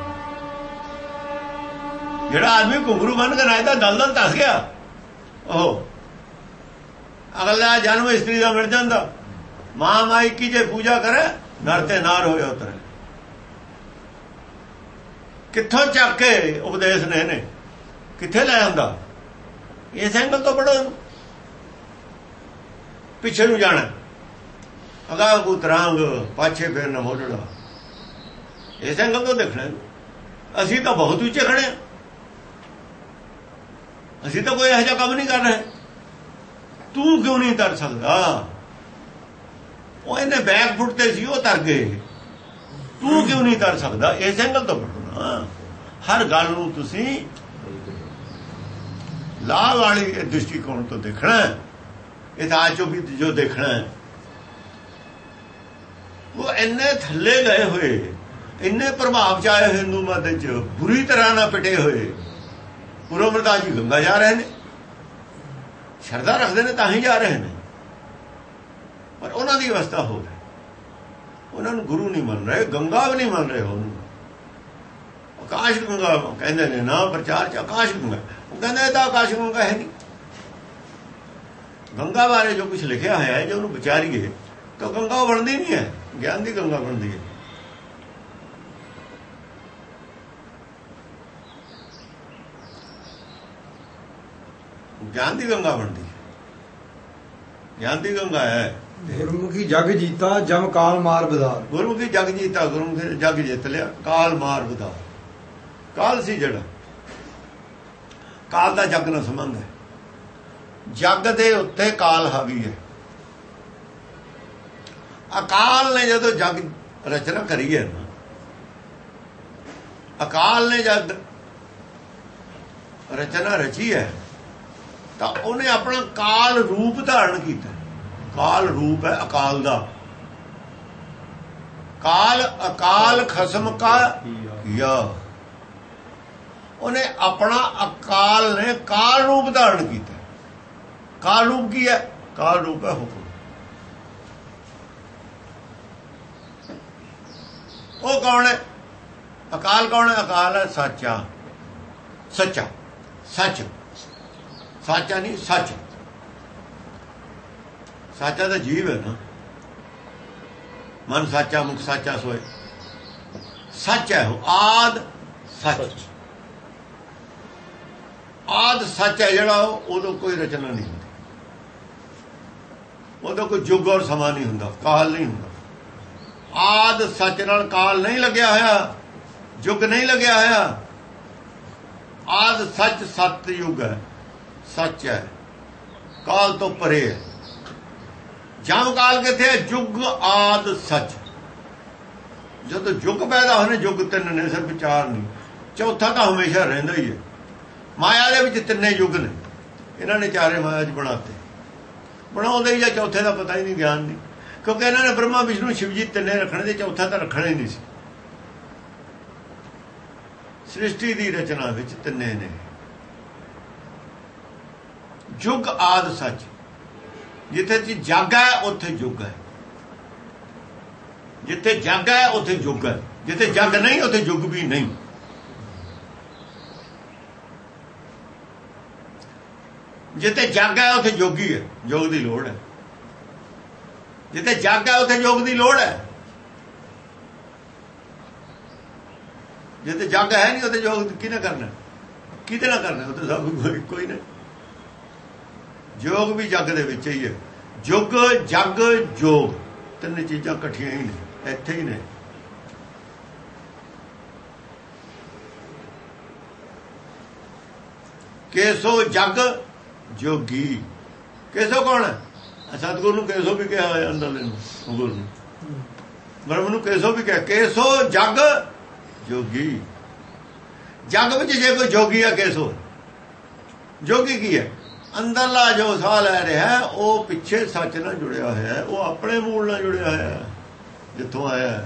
ਜਿਹੜਾ ਆਦਮੀ ਘੁੰਗਰੂ ਬੰਨ ਕੇ ਨਾਚਦਾ ਦਲਦਲ ਧਸ ਗਿਆ। ਉਹ ਅਗਲਾ ਜਨਮ ਇਸਤਰੀ ਦਾ ਮਿਲ ਜਾਂਦਾ। ਮਾਂ ਮਾਈ ਕੀ ਜੇ ਪੂਜਾ ਕਰੇ ਨਰ ਤੇ ਨਾਰ ਹੋਏ ਉਤਰੇ। ਕਿੱਥੋਂ ਚੱਕ ਕੇ ਉਪਦੇਸ਼ ਨੇ ਨੇ ਕਿੱਥੇ ਲੈ ਆਉਂਦਾ? ਇਸ ਐਂਗਲ ਤੋਂ ਪੜੋ। ਪਿੱਛੇ ਨੂੰ ਜਾਣਾ, ਅਗਾਂਹ ਕੋ ਤਰਾਂਗ ਪਾਛੇ ਫਿਰ ਨਾ ਮੋੜਨਾ। ਇਸ ਐਂਗਲ ਤੋਂ ਦੇਖਣਾ। ਅਸੀਂ ਤਾਂ ਬਹੁਤ ਉੱਚੇ ਖੜੇ ਹਾਂ, ਅਸੀਂ ਤਾਂ ਕੋਈ ਇਹੋ ਜਿਹਾ ਕੰਮ ਨਹੀਂ ਕਰ ਰਹੇ। ਤੂੰ ਕਿਉਂ ਨਹੀਂ ਤਰ ਸਕਦਾ? ਉਹ ਇਹਨੇ ਬੈਕ ਫੁੱਟ ਤੇ ਸੀ, ਉਹ ਤਰ ਗਏ। ਤੂੰ ਕਿਉਂ ਨਹੀਂ ਤਰ ਸਕਦਾ? ਇਸ ਐਂਗਲ ਤੋਂ ਪੜਨਾ। ਹਰ ਗੱਲ ਨੂੰ ਤੁਸੀਂ ਲਾਭ ਵਾਲੀ ਦ੍ਰਿਸ਼ਟੀਕੋਣ ਤੋਂ ਦੇਖਣਾ। ਇਤਿਹਾਸ ਚੋਂ ਵੀ ਜੋ ਦੇਖਣਾ ਹੈ, ਉਹ ਇੰਨੇ ਥੱਲੇ ਗਏ ਹੋਏ, ਇੰਨੇ ਪ੍ਰਭਾਵ ਚ ਆਏ ਹਿੰਦੂ ਮਤ ਚ, ਬੁਰੀ ਤਰ੍ਹਾਂ ਨਾਲ ਪਿਟੇ ਹੋਏ। ਗੁਰੂ ਅਮਰਦਾਸ ਜੀ ਗੰਗਾ ਜਾ ਰਹੇ ਨੇ, ਸ਼ਰਧਾ ਰੱਖਦੇ ਨੇ ਤਾਂ ਹੀ ਜਾ ਰਹੇ ਨੇ, ਪਰ ਉਹਨਾਂ ਦੀ ਅਵਸਥਾ ਹੋ ਗਈ। ਉਹਨਾਂ ਨੂੰ ਗੁਰੂ ਨਹੀਂ ਮੰਨ ਰਹੇ, ਗੰਗਾ ਵੀ ਨਹੀਂ ਮੰਨ ਰਹੇ। ਉਹਨੂੰ ਆਕਾਸ਼ ਗੰਗਾ ਕਹਿੰਦੇ ਨੇ ਨਾ, ਪ੍ਰਚਾਰ ਚ ਆਕਾਸ਼ ਗੰਗਾ। ਉਹ ਕਹਿੰਦੇ ਤਾਂ ਆਕਾਸ਼ ਗੰਗਾ ਹੈ ਨਹੀਂ। ਗੰਗਾ ਬਾਰੇ ਜੋ ਕੁਝ ਲਿਖਿਆ ਹੋਇਆ ਹੈ, ਜੇ ਉਹਨੂੰ ਵਿਚਾਰੀਏ ਤਾਂ ਗੰਗਾ ਬਣਦੀ ਨਹੀਂ ਹੈ, ਗਿਆਨ ਦੀ ਗੰਗਾ ਬਣਦੀ ਹੈ। ਗਿਆਨ ਦੀ ਗੰਗਾ ਬਣਦੀ ਹੈ, ਗਿਆਨ ਦੀ ਗੰਗਾ ਹੈ। ਗੁਰਮੁਖੀ ਜਗ ਜੀਤਾ ਜਮ ਕਾਲ ਮਾਰ ਵਿਦਾਰ। ਗੁਰਮੁਖੀ ਜਗ ਜੀਤਾ, ਗੁਰਮੁਖੀ ਜਗ ਜਿੱਤ ਲਿਆ, ਕਾਲ ਮਾਰ ਵਿਦਾਰ। ਕਾਲ ਸੀ ਜਿਹੜਾ, ਕਾਲ ਦਾ ਜਗ ਨਾਲ ਸੰਬੰਧ ਹੈ। ਜਗ ਦੇ ਉੱਤੇ ਕਾਲ ਹਾਵੀ ਹੈ। ਅਕਾਲ ਨੇ ਜਦੋਂ ਜਗ ਰਚਨਾ ਕਰੀ ਹੈ ਨਾ, ਅਕਾਲ ਨੇ ਜਦ ਰਚਨਾ ਰਚੀ ਹੈ ਤਾਂ ਉਹਨੇ ਆਪਣਾ ਕਾਲ ਰੂਪ ਧਾਰਨ ਕੀਤਾ। ਕਾਲ ਰੂਪ ਹੈ ਅਕਾਲ ਦਾ। ਕਾਲ ਅਕਾਲ ਖਸਮ ਕਾ ਕੀਆ। ਉਹਨੇ ਆਪਣਾ ਅਕਾਲ ਨੇ ਕਾਲ ਰੂਪ ਧਾਰਨ ਕੀਤਾ। ਕਾਲ ਰੂਪ ਕੀ ਹੈ? ਕਾਲ ਰੂਪ ਹੈ ਹੁਕਮ। ਉਹ ਕੌਣ ਹੈ? ਅਕਾਲ ਕੌਣ ਹੈ? ਅਕਾਲ ਹੈ ਸੱਚਾ, ਸੱਚਾ, ਸੱਚ। ਸਾਚਾ ਨਹੀਂ, ਸੱਚ। ਸਾਚਾ ਤਾਂ ਜੀਵ ਹੈ ਨਾ। ਮਨ ਸਾਚਾ, ਮੁਖ ਸਾਚਾ ਸੋਏ। ਸੱਚ ਹੈ ਉਹ, ਆਦ ਸੱਚ। ਆਦ ਸੱਚ ਹੈ ਜਿਹੜਾ, ਉਦੋਂ ਕੋਈ ਰਚਨਾ ਨਹੀਂ ਹੁੰਦੀ, ਉਦੋਂ ਕੋਈ ਯੁੱਗ ਔਰ ਸਮਾਂ ਨਹੀਂ ਹੁੰਦਾ, ਕਾਲ ਨਹੀਂ ਹੁੰਦਾ। ਆਦ ਸੱਚ ਨਾਲ ਕਾਲ ਨਹੀਂ ਲੱਗਿਆ ਹੋਇਆ, ਯੁੱਗ ਨਹੀਂ ਲੱਗਿਆ ਹੋਇਆ। ਆਦ ਸੱਚ, ਸਤ ਯੁੱਗ ਹੈ, ਸੱਚ ਹੈ, ਕਾਲ ਤੋਂ ਪਰੇ ਹੈ। ਜਮ ਕਾਲ ਕਿੱਥੇ ਹੈ? ਯੁੱਗ ਆਦ ਸੱਚ। ਜਦੋਂ ਯੁੱਗ ਪੈਦਾ ਹੋਣੇ, ਯੁੱਗ ਤਿੰਨ ਨੇ, ਸਿਰਫ ਚਾਰ ਨਹੀਂ। ਚੌਥਾ ਤਾਂ ਹਮੇਸ਼ਾ ਰਹਿੰਦਾ ਹੀ ਹੈ। ਮਾਇਆ ਦੇ ਵਿੱਚ ਤਿੰਨੇ ਯੁੱਗ ਨੇ, ਇਹਨਾਂ ਨੇ ਚਾਰੇ ਮਾਇਆ 'ਚ ਬਣਾਤੇ। ਬਣਾਉਂਦੇ ਹੀ ਜਾਂ ਚੌਥੇ ਦਾ ਪਤਾ ਹੀ ਨਹੀਂ, ਗਿਆਨ ਨਹੀਂ। ਕਿਉਂਕਿ ਇਹਨਾਂ ਨੇ ਬ੍ਰਹਮਾ ਵਿਸ਼ਨੂੰ ਸ਼ਿਵਜੀ ਤਿੰਨੇ ਰੱਖਣੇ, ਤੇ ਚੌਥਾ ਤਾਂ ਰੱਖਣਾ ਹੀ ਨਹੀਂ ਸੀ। ਸ੍ਰਿਸ਼ਟੀ ਦੀ ਰਚਨਾ ਵਿੱਚ ਤਿੰਨੇ ਨੇ। ਯੁੱਗ ਆਦ ਸੱਚ। ਜਿੱਥੇ ਚ ਜਗ ਹੈ ਉੱਥੇ ਯੁੱਗ ਹੈ। ਜਿੱਥੇ ਜਗ ਹੈ ਉੱਥੇ ਯੁੱਗ ਹੈ, ਜਿੱਥੇ ਜਗ ਨਹੀਂ ਉੱਥੇ ਯੁੱਗ ਵੀ ਨਹੀਂ। ਜਿੱਥੇ ਜਗ ਹੈ ਉੱਥੇ ਯੋਗੀ ਹੈ, ਯੋਗ ਦੀ ਲੋੜ ਹੈ। ਜਿੱਥੇ ਜਗ ਹੈ ਉੱਥੇ ਯੋਗ ਦੀ ਲੋੜ ਹੈ। ਜਿੱਥੇ ਜਗ ਹੈ ਨਹੀਂ ਉੱਥੇ ਯੋਗ ਕਿਹਨੇ ਕਰਨਾ, ਕਿਹਦੇ ਨਾਲ ਕਰਨਾ? ਉੱਥੇ ਸਭ ਕੋਈ ਨਹੀਂ। ਯੋਗ ਵੀ ਜਗ ਦੇ ਵਿੱਚ ਹੀ ਹੈ। ਯੁੱਗ ਜਗ ਯੋਗ ਤਿੰਨ ਚੀਜ਼ਾਂ ਇਕੱਠੀਆਂ ਹੀ ਨੇ, ਇੱਥੇ ਹੀ ਨੇ। ਕੇਸੋ ਜਗ ਜੋਗੀ। ਕੇਸੋ ਕੌਣ ਹੈ? ਸਤਿਗੁਰੂ ਨੂੰ ਕੇਸੋ ਵੀ ਕਿਹਾ ਹੋਇਆ, ਅੰਦਰਲੇ ਨੂੰ ਗੁਰੂ ਨੂੰ, ਬ੍ਰਹਮ ਨੂੰ ਕੇਸੋ ਵੀ ਕਿਹਾ। ਕੇਸੋ ਜਗ ਜੋਗੀ। ਜਗ ਵਿੱਚ ਜੇ ਕੋਈ ਜੋਗੀ ਆ ਕੇਸੋ। ਜੋਗੀ ਕੀ ਹੈ? ਅੰਦਰਲਾ ਜੋ ਸਾਹ ਲੈ ਰਿਹਾ ਉਹ ਪਿੱਛੇ ਸੱਚ ਨਾਲ ਜੁੜਿਆ ਹੋਇਆ ਹੈ, ਉਹ ਆਪਣੇ ਮੂਲ ਨਾਲ ਜੁੜਿਆ ਹੋਇਆ ਹੈ, ਜਿੱਥੋਂ ਆਇਆ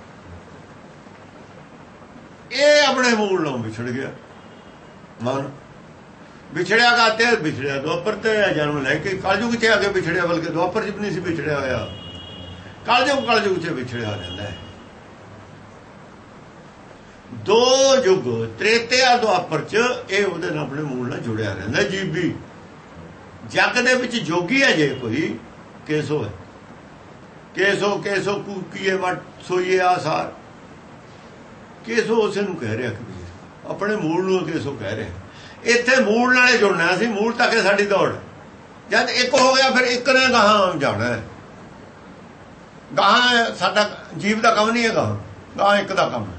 ਇਹ ਆਪਣੇ ਮੂਲ ਨਾਲ ਵਿਛੜ ਗਿਆ। ਮਨ ਵਿਛੜਿਆ ਗਾਤੇ ਵਿਛੜਿਆ ਦੁਆਪਰ ਤੇ ਜਨਮ ਲੈ ਕੇ ਕਲਯੁਗ ਚ ਆ ਕੇ ਵਿਛੜਿਆ, ਬਲਕਿ ਦੁਆਪਰ ਚ ਵੀ ਨਹੀਂ ਸੀ ਵਿਛੜਿਆ ਹੋਇਆ। ਕਲਯੁਗ ਕਲਯੁਗ ਚ ਵਿਛੜਿਆ ਰਹਿੰਦਾ ਹੈ। ਦੋ ਯੁੱਗ ਤ੍ਰੇਤਿਆ ਦੁਆਪਰ ਚ ਇਹ ਉਹਦੇ ਨਾਲ ਆਪਣੇ ਮੂਲ ਨਾਲ ਜੁੜਿਆ ਰਹਿੰਦਾ। ਜੀਵ ਵੀ ਜਗ ਦੇ ਵਿੱਚ ਜੋਗੀ ਹੈ ਜੇ ਕੋਈ, ਕੇਸੋ ਹੈ। ਕੇਸੋ ਕੇਸੋ ਕੂਕੀਏ ਵਟ ਸੋਈਏ ਆਸਾਰ। ਕੇਸੋ ਉਸੇ ਨੂੰ ਕਹਿ ਰਿਹਾ ਕਬੀਰ, ਆਪਣੇ ਮੂਲ ਨੂੰ ਕੇਸੋ ਕਹਿ ਰਿਹਾ। ਇੱਥੇ ਮੂਲ ਨਾਲੇ ਜੁੜਨਾ ਸੀ, ਮੂਲ ਤੱਕ ਸਾਡੀ ਦੌੜ। ਜਦ ਇੱਕ ਹੋ ਗਿਆ ਫਿਰ ਇੱਕ ਨੇ ਗਾਹਾਂ ਜਾਣਾ ਹੈ। ਗਾਹਾਂ ਸਾਡਾ ਜੀਵ ਦਾ ਕੰਮ ਨਹੀਂ ਹੈ, ਗਾਹਾਂ ਗਾਹਾਂ ਇੱਕ ਦਾ ਕੰਮ।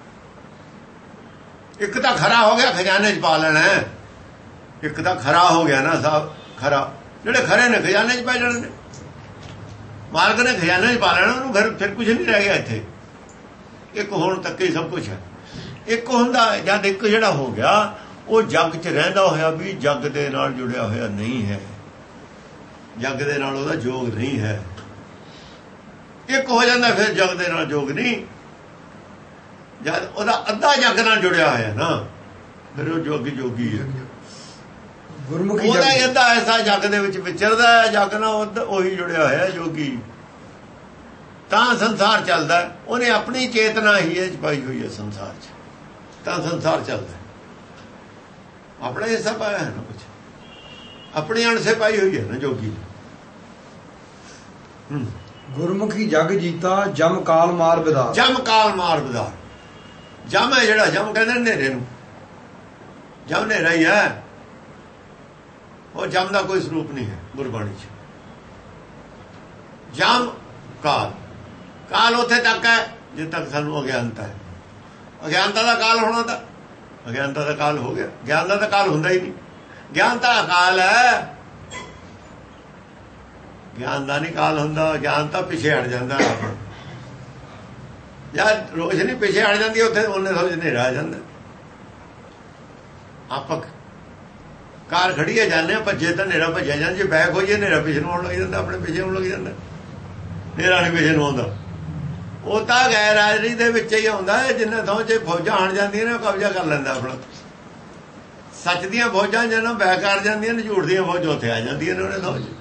ਇੱਕ ਤਾਂ ਖਰਾ ਹੋ ਗਿਆ, ਖਜ਼ਾਨੇ 'ਚ ਪਾ ਲੈਣਾ। ਇੱਕ ਤਾਂ ਖਰਾ ਹੋ ਗਿਆ ਨਾ ਸਾਹਿਬ, ਖਰਾ। ਜਿਹੜੇ ਖਰੇ ਨੇ ਖਜ਼ਾਨੇ 'ਚ ਪੈ ਜਾਣੇ ਨੇ। ਮਾਲਕ ਨੇ ਖਜ਼ਾਨੇ 'ਚ ਪਾ ਲੈਣਾ ਉਹਨੂੰ, ਫਿਰ ਫਿਰ ਕੁਝ ਨਹੀਂ ਰਹਿ ਗਿਆ ਇੱਥੇ। ਇੱਕ ਹੋਣ ਤੱਕ ਹੀ ਸਭ ਕੁਝ ਹੈ। ਇੱਕ ਹੁੰਦਾ ਜਦ ਇੱਕ ਜਿਹੜਾ ਹੋ ਗਿਆ ਉਹ ਜੱਗ 'ਚ ਰਹਿੰਦਾ ਹੋਇਆ ਵੀ ਜੱਗ ਦੇ ਨਾਲ ਜੁੜਿਆ ਹੋਇਆ ਨਹੀਂ ਹੈ, ਜੱਗ ਦੇ ਨਾਲ ਉਹਦਾ ਜੋਗ ਨਹੀਂ ਹੈ। ਇੱਕ ਹੋ ਜਾਂਦਾ ਫਿਰ ਜੱਗ ਦੇ ਨਾਲ ਜੋਗ ਨਹੀਂ। ਜਦ ਉਹਦਾ ਅੱਧਾ ਜੱਗ ਨਾਲ ਜੁੜਿਆ ਹੋਇਆ ਨਾ, ਫਿਰ ਉਹ ਜੋਗੀ ਜੋਗੀ ਹੈ। ਗੁਰਮੁਖੀ ਉਹਦਾ ਹੀ ਅੱਧਾ ਐਸਾ ਜੱਗ ਦੇ ਵਿੱਚ ਵਿਚਰਦਾ ਹੈ, ਜੱਗ ਨਾਲ ਉਹੀ ਜੁੜਿਆ ਹੋਇਆ ਜੋਗੀ। ਤਾਂ ਸੰਸਾਰ ਚੱਲਦਾ। ਉਹਨੇ ਆਪਣੀ ਚੇਤਨਾ ਹੀ ਇਹ ਪਾਈ ਹੋਈ ਹੈ ਸੰਸਾਰ 'ਚ, ਤਾਂ ਸੰਸਾਰ ਚੱਲਦਾ। ਆਪਣਾ ਹਿੱਸਾ ਪਾਇਆ ਹੈ ਨਾ, ਕੁਛ ਆਪਣੀ ਅਣਸੇ ਪਾਈ ਹੋਈ ਹੈ ਨਾ ਜੋਗੀ। ਗੁਰਮੁਖੀ ਜਗ ਜੀਤਾ ਜਮ ਕਾਲ ਮਾਰ ਵਿਦਾਰ। ਜਮ ਕਾਲ ਮਾਰ ਵਿਦਾਰ। ਜਮ ਹੈ ਜਿਹੜਾ, ਜਮ ਕਹਿੰਦੇ ਹਨੇਰੇ ਨੂੰ। ਜਮ ਹਨੇਰਾ ਹੀ ਹੈ, ਉਹ ਜਮ ਦਾ ਕੋਈ ਸਰੂਪ ਨਹੀਂ ਹੈ ਗੁਰਬਾਣੀ 'ਚ। ਜਮ ਕਾਲ, ਕਾਲ ਉੱਥੇ ਤੱਕ ਹੈ ਜਿੱਥੇ ਤੱਕ ਸਾਨੂੰ ਅਗਿਆਨਤਾ ਹੈ। ਅਗਿਆਨਤਾ ਦਾ ਕਾਲ ਹੋਣਾ ਤਾਂ ਅਗਿਆਨਤਾ ਦਾ ਕਾਲ ਹੋ ਗਿਆ। ਗਿਆਨ ਦਾ ਤਾਂ ਕਾਲ ਹੁੰਦਾ ਹੀ ਨਹੀਂ। ਗਿਆਨ ਤਾਂ ਅਕਾਲ ਹੈ, ਗਿਆਨ ਦਾ ਨਹੀਂ ਕਾਲ ਹੁੰਦਾ। ਗਿਆਨ ਤਾਂ ਪਿੱਛੇ ਹਟ ਜਾਂਦਾ। ਜਦ ਰੋਸ਼ਨੀ ਪਿੱਛੇ ਹਟ ਜਾਂਦੀ ਉੱਥੇ ਉਹਨੇ ਸਮਝ ਹਨੇਰਾ ਆ ਜਾਂਦਾ। ਆਪਾਂ ਕਾਰ ਖੜੀਏ ਜਾਂਦੇ ਆ, ਭੱਜੇ ਤਾਂ ਹਨੇਰਾ ਭੱਜਿਆ ਜਾਂਦਾ। ਜੇ ਬੈਕ ਹੋਈਏ ਹਨੇਰਾ ਪਿੱਛੇ ਨੂੰ ਆਉਣ ਲੱਗ ਜਾਂਦਾ, ਆਪਣੇ ਪਿੱਛੇ ਆਉਣ ਲੱਗ ਜਾਂਦਾ। ਹਨੇਰਾ ਨਹੀਂ ਪਿੱਛੇ ਨੂੰ ਆਉਂਦਾ। ਉਹ ਤਾਂ ਗੈਰ ਹਾਜ਼ਰੀ ਦੇ ਵਿੱਚ ਹੀ ਆਉਂਦਾ ਹੈ। ਜਿੰਨੇ ਥਾਂ 'ਚ ਫੌਜਾਂ ਆਣ ਜਾਂਦੀਆਂ ਨੇ ਉਹ ਕਬਜ਼ਾ ਕਰ ਲੈਂਦਾ ਆਪਣਾ। ਸੱਚ ਦੀਆਂ ਫੌਜਾਂ ਜਦੋਂ ਬੈਕ ਕਰ ਜਾਂਦੀਆਂ ਨੇ, ਝੂਠ ਦੀਆਂ ਫੌਜਾਂ ਉੱਥੇ ਆ ਜਾਂਦੀਆਂ ਨੇ ਉਹਨੇ ਥਾਂ 'ਚ।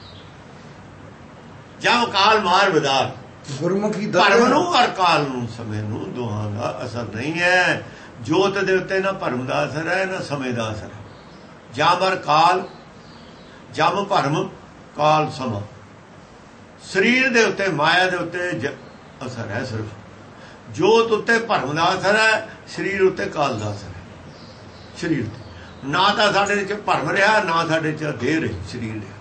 ਜਮ ਕਾਲ ਮਾਰ ਵਿਦਾਰ। ਗੁਰਮੁਖੀ ਭਰਮ ਨੂੰ ਔਰ ਕਾਲ ਨੂੰ, ਸਮੇਂ ਨੂੰ, ਦੋਹਾਂ ਦਾ ਅਸਰ ਨਹੀਂ ਹੈ। ਜੋਤ ਦੇ ਉੱਤੇ ਨਾ ਭਰਮ ਦਾ ਅਸਰ ਹੈ ਨਾ ਸਮੇਂ ਦਾ ਅਸਰ ਹੈ। ਜਮ ਔਰ ਕਾਲ, ਜਮ ਭਰਮ, ਕਾਲ ਸਮਾਂ। ਸਰੀਰ ਦੇ ਉੱਤੇ, ਮਾਇਆ ਦੇ ਉੱਤੇ ਅਸਰ ਹੈ ਸਿਰਫ। ਜੋਤ ਉੱਤੇ ਭਰਮ ਦਾ ਅਸਰ ਹੈ, ਸਰੀਰ ਉੱਤੇ ਕਾਲ ਦਾ ਅਸਰ ਹੈ। ਸਰੀਰ ਤੇ ਨਾ ਤਾਂ ਸਾਡੇ 'ਚ ਭਰਮ ਰਿਹਾ, ਨਾ ਸਾਡੇ 'ਚ ਦੇਹ ਰਹੀ, ਸਰੀਰ ਰਿਹਾ।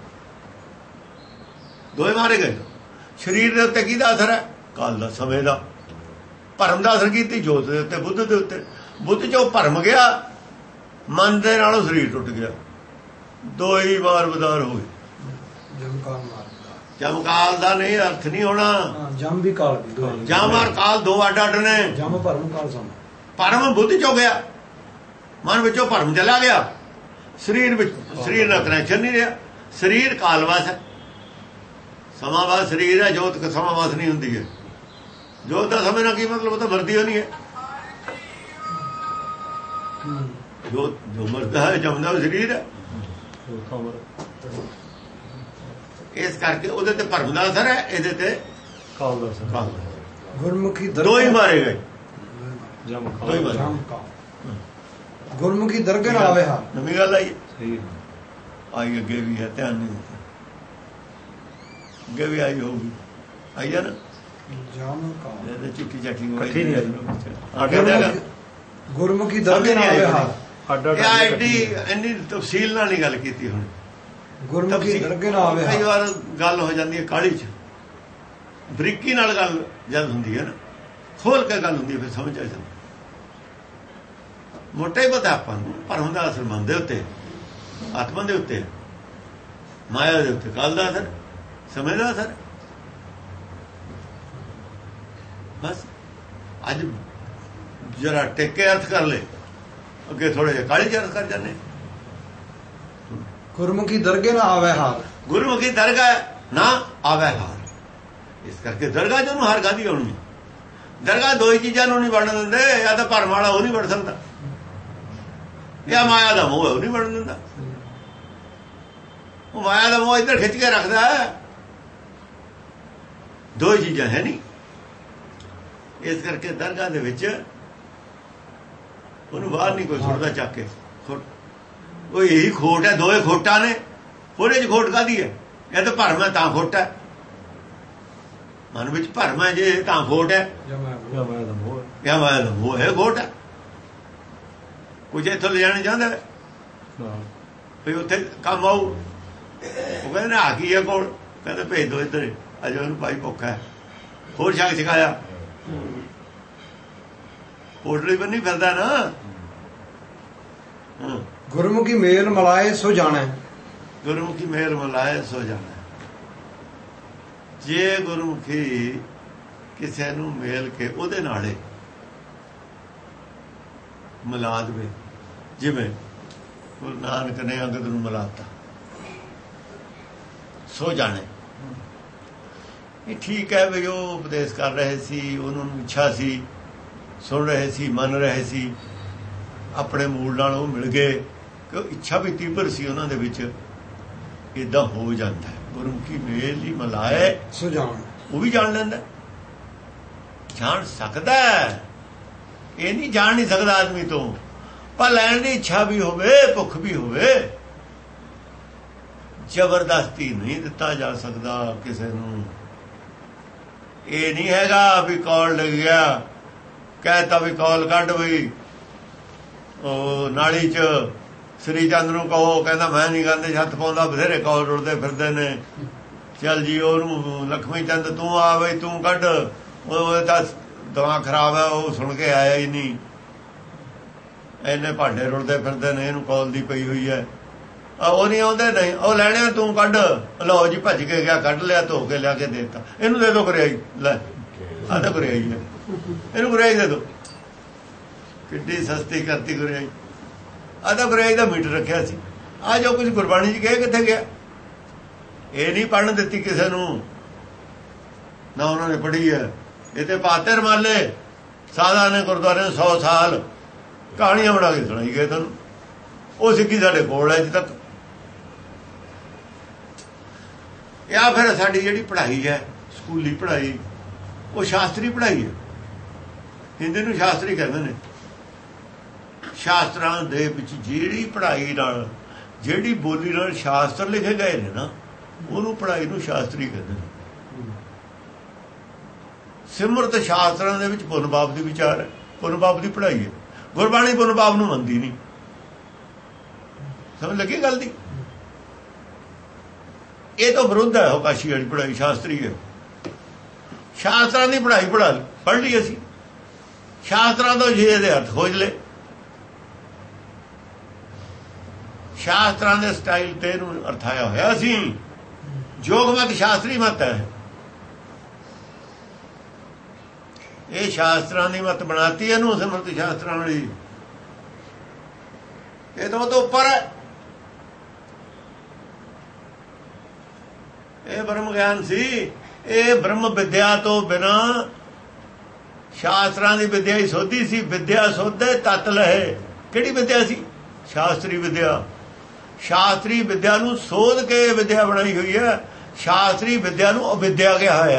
ਦੋਵੇਂ ਮਾਰੇ ਗਏ। ਸਰੀਰ ਦੇ ਉੱਤੇ ਕਿਹਦਾ ਅਸਰ ਹੈ? ਕਾਲ ਦਾ, ਸਮੇਂ ਦਾ। ਭਰਮ ਦਾ ਅਸਰ ਕੀਤੀ ਜੋਤ ਦੇ ਉੱਤੇ, ਬੁੱਧ ਦੇ ਉੱਤੇ। ਬੁੱਧ ਜੋ ਭਰਮ ਗਿਆ, ਮਨ ਦੇ ਨਾਲੋਂ ਸਰੀਰ ਟੁੱਟ ਗਿਆ। ਦੋ ਹੀ ਵਾਰ ਬਦਾਰ ਹੋ ਗਏ। ਜਮ ਕਾਲ ਦਾ ਨਹੀਂ ਅਰਥ ਨਹੀਂ ਹੋਣਾ। ਜਮ ਵੀ ਕਾਲ ਵੀ, ਜਮ ਔਰ ਕਾਲ ਦੋ ਅੱਡ ਅੱਡ ਨੇ। ਜਮ ਭਰਮ, ਕਾਲ ਸਮਾਂ। ਭਰਮ ਬੁੱਧ ਚੋਂ ਗਿਆ, ਮਨ ਵਿੱਚੋਂ ਭਰਮ ਚਲਾ ਗਿਆ। ਸਰੀਰ ਵਿੱਚ, ਸਰੀਰ ਨਾਲ ਕਨੈਕਸ਼ਨ ਨਹੀਂ ਰਿਹਾ। ਸਰੀਰ ਕਾਲਵਾਸ ਹੈ, ਸਮਾਵਾਸ ਸਰੀਰ ਹੈ। ਜੋਤ ਸਮਾਵਾਸ ਨਹੀਂ ਹੁੰਦੀ ਹੈ। ਜੋਤ ਦਾ ਸਮੇਂ ਨਾਲ ਕੀ ਮਤਲਬ? ਉਹ ਤਾਂ ਮਰਦੀ ਹੋ ਨਹੀਂ ਹੈ। ਜੋ ਜੋ ਮਰਦਾ ਹੈ, ਜਮਦਾ ਸਰੀਰ ਹੈ। ਇਸ ਕਰਕੇ ਉਹਦੇ ਤੇ ਭਰਮ ਦਾ ਅਸਰ ਹੈ, ਇਹਦੇ ਤੇ ਕਾਲ ਦਾ ਅਸਰ। ਗੁਰਮੁਖੀ ਦੋ ਹੀ ਮਾਰੇ ਗਏ, ਜਮ ਦੋ ਹੀ ਮਾਰੇ। ਗੁਰਮੁਖੀ ਦਰਗਹਿ ਨਾ ਆਵੇ ਹਾਰ। ਨਵੀਂ ਗੱਲ ਆਈ ਸਹੀ ਆਈ ਅੱਗੇ ਵੀ ਹੈ, ਧਿਆਨ ਨਹੀਂ ਦਿੱਤਾ, ਅੱਗੇ ਵੀ ਆਈ ਹੋਊਗੀ, ਆਈ ਆ ਨਾ ਜਮ ਕਾ ਇਹਦੇ ਚਿੱਟੀ ਚਾਟੀ ਇਕੱਠੀ ਨਹੀਂ ਆਈ। ਗੁਰਮੁਖੀ- ਗੁਰਮੁਖੀ ਦਰਗਹਿ ਨਾ ਆਵੇ ਹਾਰ। ਇਹ ਐਡੀ ਇੰਨੀ ਤਫਸੀਲ ਨਾਲ ਨਹੀਂ ਗੱਲ ਕੀਤੀ ਹੁਣ। ਗੁਰਮੁਖੀ ਦਰਗਹਿ ਨਾ ਆਵੇ ਕਈ ਹਾਰ। ਵਾਰ ਗੱਲ ਹੋ ਜਾਂਦੀ ਹੈ ਕਾਹਲੀ 'ਚ, ਬਰੀਕੀ ਨਾਲ ਗੱਲ ਜਦ ਹੁੰਦੀ ਹੈ ਨਾ, ਖੋਲ ਕੇ ਗੱਲ ਹੁੰਦੀ ਹੈ, ਫਿਰ ਸਮਝ ਆ ਜਾਂਦੀ। ਮੋਟਾ ਹੀ ਪਤਾ ਆਪਾਂ ਨੂੰ, ਪਰ ਹੁੰਦਾ ਅਸਲ ਮਨ ਦੇ ਉੱਤੇ, ਆਤਮਾ ਦੇ ਉੱਤੇ, ਮਾਇਆ ਦੇ ਉੱਤੇ, ਕਾਲ ਦਾ ਅਸਰ, ਸਮੇਂ ਦਾ ਅਸਰ। ਬਸ ਅੱਜ ਜਰਾ ਟੇਕੇ ਅਰਥ ਕਰ ਲੈ, ਅੱਗੇ ਥੋੜੇ ਜਿਹਾ ਕਾਲੀ ਅਰਥ ਕਰ ਜਾਂਦੇ। ਗੁਰਮੁਖੀ ਦਰਗਹਿ ਨਾ ਆਵੇ ਹਾਰ। ਗੁਰਮੁਖੀ ਦਰਗਾਹ ਨਾ ਆਵੇ ਹਾਰ, ਇਸ ਕਰਕੇ ਦਰਗਾਹ ਜਿਹਨੂੰ ਹਾਰ ਗਾਦੀ ਹੋਣੀ। ਦਰਗਾਹ ਦੋ ਹੀ ਚੀਜ਼ਾਂ ਨੂੰ ਨਹੀਂ ਵੜਨ ਦਿੰਦੇ, ਜਾਂ ਤਾਂ ਭਰਮ ਵਾਲਾ ਉਹ ਨਹੀਂ ਵੜ ਸਕਦਾ, ਜਾਂ ਮਾਇਆ ਦਾ ਮੋਹ ਉਹ ਨਹੀਂ ਵੜਨ ਦਿੰਦਾ। ਉਹ ਮਾਇਆ ਦਾ ਮੋਹ ਇੱਧਰ ਖਿੱਚ ਕੇ ਰੱਖਦਾ ਹੈ, ਦੋ ਹੀ ਚੀਜ਼ਾਂ ਹੈ ਨਹੀਂ। ਇਸ ਕਰਕੇ ਦਰਗਾਹ ਦੇ ਵਿੱਚ ਉਹਨੂੰ ਬਾਹਰ ਨਹੀਂ ਕੋਈ ਸੁੱਟਦਾ ਚੱਕ ਕੇ। ਉਹ ਇਹੀ ਖੋਟ ਹੈ, ਦੋਏ ਖੋਟਾਂ ਨੇ, ਉਹਦੇ 'ਚ ਖੋਟ ਕਾਹਦੀ ਹੈ? ਇਹ ਤਾਂ ਭਰਮ ਹੈ ਤਾਂ ਖੋਟ ਹੈ, ਮਨ ਵਿੱਚ ਭਰਮ ਹੈ ਜੇ ਤਾਂ ਖੋਟ ਹੈ, ਜਾਂ ਮਾਇਆ ਦਾ ਮੋਹ ਹੈ ਖੋਟ ਹੈ। ਕੁਝ ਇੱਥੋਂ ਲਿਜਾਣਾ ਚਾਹੁੰਦਾ ਵੀ ਉੱਥੇ ਕੰਮ ਆਊ, ਉਹ ਕਹਿੰਦੇ ਆ ਕੀ ਹੈ ਕੋਲ, ਕਹਿੰਦੇ ਭੇਜ ਦੋ ਇੱਧਰ, ਅਜੇ ਉਹਨੂੰ ਭਾਈ ਭੁੱਖ ਹੈ, ਹੋਰ ਛਕ ਛਕਾਇਆ, ਪੋਟਲੀ ਪਰ ਨਹੀਂ ਫਿਰਦਾ ਨਾ। ਗੁਰਮੁਖੀ ਮੇਲ ਮਲਾਏ ਸੋ ਜਾਣਾ। ਗੁਰਮੁਖੀ ਮੇਲ ਮਲਾਏ ਸੋ ਜਾਣਾ। ਜੇ ਗੁਰਮੁਖੀ ਕਿਸੇ ਨੂੰ ਮੇਲ ਕੇ ਉਹਦੇ ਨਾਲੇ ਮਿਲਾ ਦੇਵੇ, ਜਿਵੇਂ ਗੁਰੂ ਨਾਨਕ ਨੇ ਅੰਗਦ ਨੂੰ ਮਿਲਾਤਾ, ਸੋ ਜਾਣੇ। ਇਹ ਠੀਕ ਹੈ ਵੀ ਉਹ ਉਪਦੇਸ਼ ਕਰ ਰਹੇ ਸੀ, ਉਹਨਾਂ ਨੂੰ ਇੱਛਾ ਸੀ, ਸੁਣ ਰਹੇ ਸੀ, ਮੰਨ ਰਹੇ ਸੀ, ਆਪਣੇ ਮੂਲ ਨਾਲ ਉਹ ਮਿਲ ਗਏ, ਕਿ ਇੱਛਾ ਵੀ ਤੀਬਰ ਸੀ ਉਹਨਾਂ ਦੇ ਵਿੱਚ। ਏਦਾਂ ਹੋ ਜਾਂਦਾ ਹੈ। ਗੁਰਮੁਖੀ ਮੇਲ ਹੀ ਮਿਲਾਏ ਸੋ ਜਾਣ, ਉਹ ਵੀ ਜਾਣ ਲੈਂਦਾ, ਜਾਣ ਸਕਦਾ। ਇਹ ਨਹੀਂ ਜਾਣ ਨਹੀਂ ਸਕਦਾ ਆਦਮੀ ਤੋਂ, ਪਰ ਲੈਣ ਦੀ ਇੱਛਾ ਵੀ ਹੋਵੇ, ਭੁੱਖ ਵੀ ਹੋਵੇ। ਜ਼ਬਰਦਸਤੀ ਨਹੀਂ ਦਿੱਤਾ ਜਾ ਸਕਦਾ ਕਿਸੇ ਨੂੰ। ਇਹ ਨਹੀਂ ਹੈਗਾ ਵੀ ਕੌਲ ਲੱਗ ਗਿਆ, ਕਹਿਤਾ ਵੀ ਕੌਲ ਕੱਢ ਬਈ ਉਹ ਨਾਲੀ 'ਚ ਸ੍ਰੀ ਚੰਦ ਨੂੰ ਕਹੋ, ਕਹਿੰਦਾ ਮੈਂ ਨਹੀਂ ਕਹਿੰਦੇ, ਛੱਤ ਪਾਉਂਦਾ, ਬਥੇਰੇ ਕੌਲ ਰੁੜਦੇ ਫਿਰਦੇ ਨੇ, ਚੱਲ ਜੀ ਉਹਨੂੰ ਲਖਮੀ ਚੰਦ ਤੂੰ ਆ ਬਈ ਤੂੰ ਕੱਢ, ਉਹ ਤਾਂ ਦਿਮਾਗ ਖਰਾਬ ਹੈ, ਉਹ ਸੁਣ ਕੇ ਆਇਆ ਹੀ ਨਹੀਂ, ਇੰਨੇ ਭਾਂਡੇ ਰੁੜਦੇ ਫਿਰਦੇ ਨੇ, ਇਹਨੂੰ ਕੌਲ ਦੀ ਪਈ ਹੋਈ ਹੈ, ਉਹ ਨਹੀਂ ਆਉਂਦੇ, ਨਹੀਂ ਉਹ ਲੈਣੇ ਤੂੰ ਕੱਢ, ਲਓ ਜੀ ਭੱਜ ਕੇ ਗਿਆ, ਕੱਢ ਲਿਆ, ਧੋ ਕੇ ਲਿਆ ਕੇ ਦੇ ਦਿੱਤਾ, ਇਹਨੂੰ ਦੇ ਦੋ ਕਰਿਆਈ, ਲੈ ਆਹ ਤਾਂ ਕਰਿਆਈ ਹੈ, ਇਹਨੂੰ ਕਰਿਆਈ ਦੇ ਦੋ। ਕਿੱਡੀ ਸਸਤੀ ਕਰਤੀ ਕਰਿਆਈ, ਆਹ ਤਾਂ ਕਰਿਆਈ ਦਾ ਮੀਟਰ ਰੱਖਿਆ ਸੀ। ਆਹ ਜੋ ਕੁਝ ਗੁਰਬਾਣੀ 'ਚ ਕਹੇ ਕਿੱਥੇ ਗਿਆ? ਇਹ ਨਹੀਂ ਪੜ੍ਹਨ ਦਿੱਤੀ ਕਿਸੇ ਨੂੰ, ਨਾ ਉਹਨਾਂ ਨੇ ਪੜ੍ਹੀ ਹੈ। ਇਹ ਤੇ ਪਾਤੇ ਰਮਾਲੇ ਸਾਧਾ ਨੇ ਗੁਰਦੁਆਰੇ ਨੂੰ ਸੌ ਸਾਲ ਕਹਾਣੀਆਂ ਬਣਾ ਕੇ ਸੁਣਾਈ ਗਏ ਤੁਹਾਨੂੰ। ਉਹ ਸਿੱਖੀ ਸਾਡੇ ਕੋਲ ਹੈ ਅਜੇ ਤੱਕ। ਜਾਂ ਫਿਰ ਸਾਡੀ ਜਿਹੜੀ ਪੜ੍ਹਾਈ ਹੈ, ਸਕੂਲੀ ਪੜ੍ਹਾਈ, ਉਹ ਸ਼ਾਸਤਰੀ ਪੜ੍ਹਾਈ ਹੈ। ਹਿੰਦੀ ਨੂੰ ਸ਼ਾਸਤਰੀ ਕਹਿੰਦੇ ਨੇ। ਸ਼ਾਸਤਰਾਂ ਦੇ ਵਿੱਚ ਜਿਹੜੀ ਪੜ੍ਹਾਈ ਨਾਲ, ਜਿਹੜੀ ਬੋਲੀ ਨਾਲ ਸ਼ਾਸਤਰ ਲਿਖੇ ਗਏ ਨੇ ਨਾ, ਉਹਨੂੰ ਪੜ੍ਹਾਈ ਨੂੰ ਸ਼ਾਸਤਰੀ ਕਹਿੰਦੇ ਨੇ। ਸਿਮਰਤ ਸ਼ਾਸਤਰਾਂ ਦੇ ਵਿੱਚ ਪੁੰਨ ਪਾਪ ਦੀ ਵਿਚਾਰ ਹੈ, ਪੁੰਨ ਪਾਪ ਦੀ ਪੜ੍ਹਾਈ ਹੈ। ਗੁਰਬਾਣੀ ਪੁੰਨ ਪਾਪ ਨੂੰ ਮੰਨਦੀ ਨਹੀਂ। ਸਮਝ ਲੱਗੀ ਗੱਲ ਦੀ? ਇਹ ਤਾਂ ਵਿਰੁੱਧ ਹੈ ਉਹ ਕਾਸ਼ੀ ਵਾਲੀ ਪੜ੍ਹਾਈ, ਸ਼ਾਸਤਰੀ ਹੈ। ਸ਼ਾਸਤਰਾਂ ਦੀ ਪੜ੍ਹਾਈ ਪੜ੍ਹਾ ਪੜ੍ਹ ਲਈ ਅਸੀਂ, ਸ਼ਾਸਤਰਾਂ ਤੋਂ ਜੇ ਇਹਦੇ ਅਰਥ ਖੋਜ ਲਏ, ਸ਼ਾਸਤਰਾਂ ਦੇ ਸਟਾਈਲ ਤੇ ਇਹਨੂੰ ਅਰਥਾਇਆ ਹੋਇਆ ਸੀ। ਜੋਗ ਮਤ ਸ਼ਾਸਤਰੀ ਮਤ ਹੈ। ਇਹ ਸ਼ਾਸਤਰਾਂ ਦੀ ਮਤ ਬਣਾਤੀ ਇਹਨੂੰ, ਸਿਮਰਤ ਸ਼ਾਸਤਰਾਂ ਵਾਲੀ। ਇਹ ਤਾਂ ਉਹ ਤੋਂ ਉੱਪਰ ਹੈ। ਇਹ ਬ੍ਰਹਮ ਗਿਆਨ ਸੀ। ਇਹ ਬ੍ਰਹਮ ਵਿਦਿਆ ਤੋਂ ਬਿਨਾਂ ਸ਼ਾਸਤਰਾਂ ਦੀ ਵਿਦਿਆ ਹੀ ਸੋਧੀ ਸੀ। ਵਿਦਿਆ ਸੋਧੇ ਤਤ ਲਹੇ। ਕਿਹੜੀ ਵਿਦਿਆ ਸੀ? ਸ਼ਾਸਤਰੀ ਵਿਦਿਆ। ਸ਼ਾਸਤਰੀ ਵਿਦਿਆ ਨੂੰ ਸੋਧ ਕੇ ਵਿਦਿਆ ਬਣਾਈ ਹੋਈ ਹੈ। ਸ਼ਾਸਤਰੀ ਵਿਦਿਆ ਨੂੰ ਅਵਿਦਿਆ ਕਿਹਾ ਹੈ।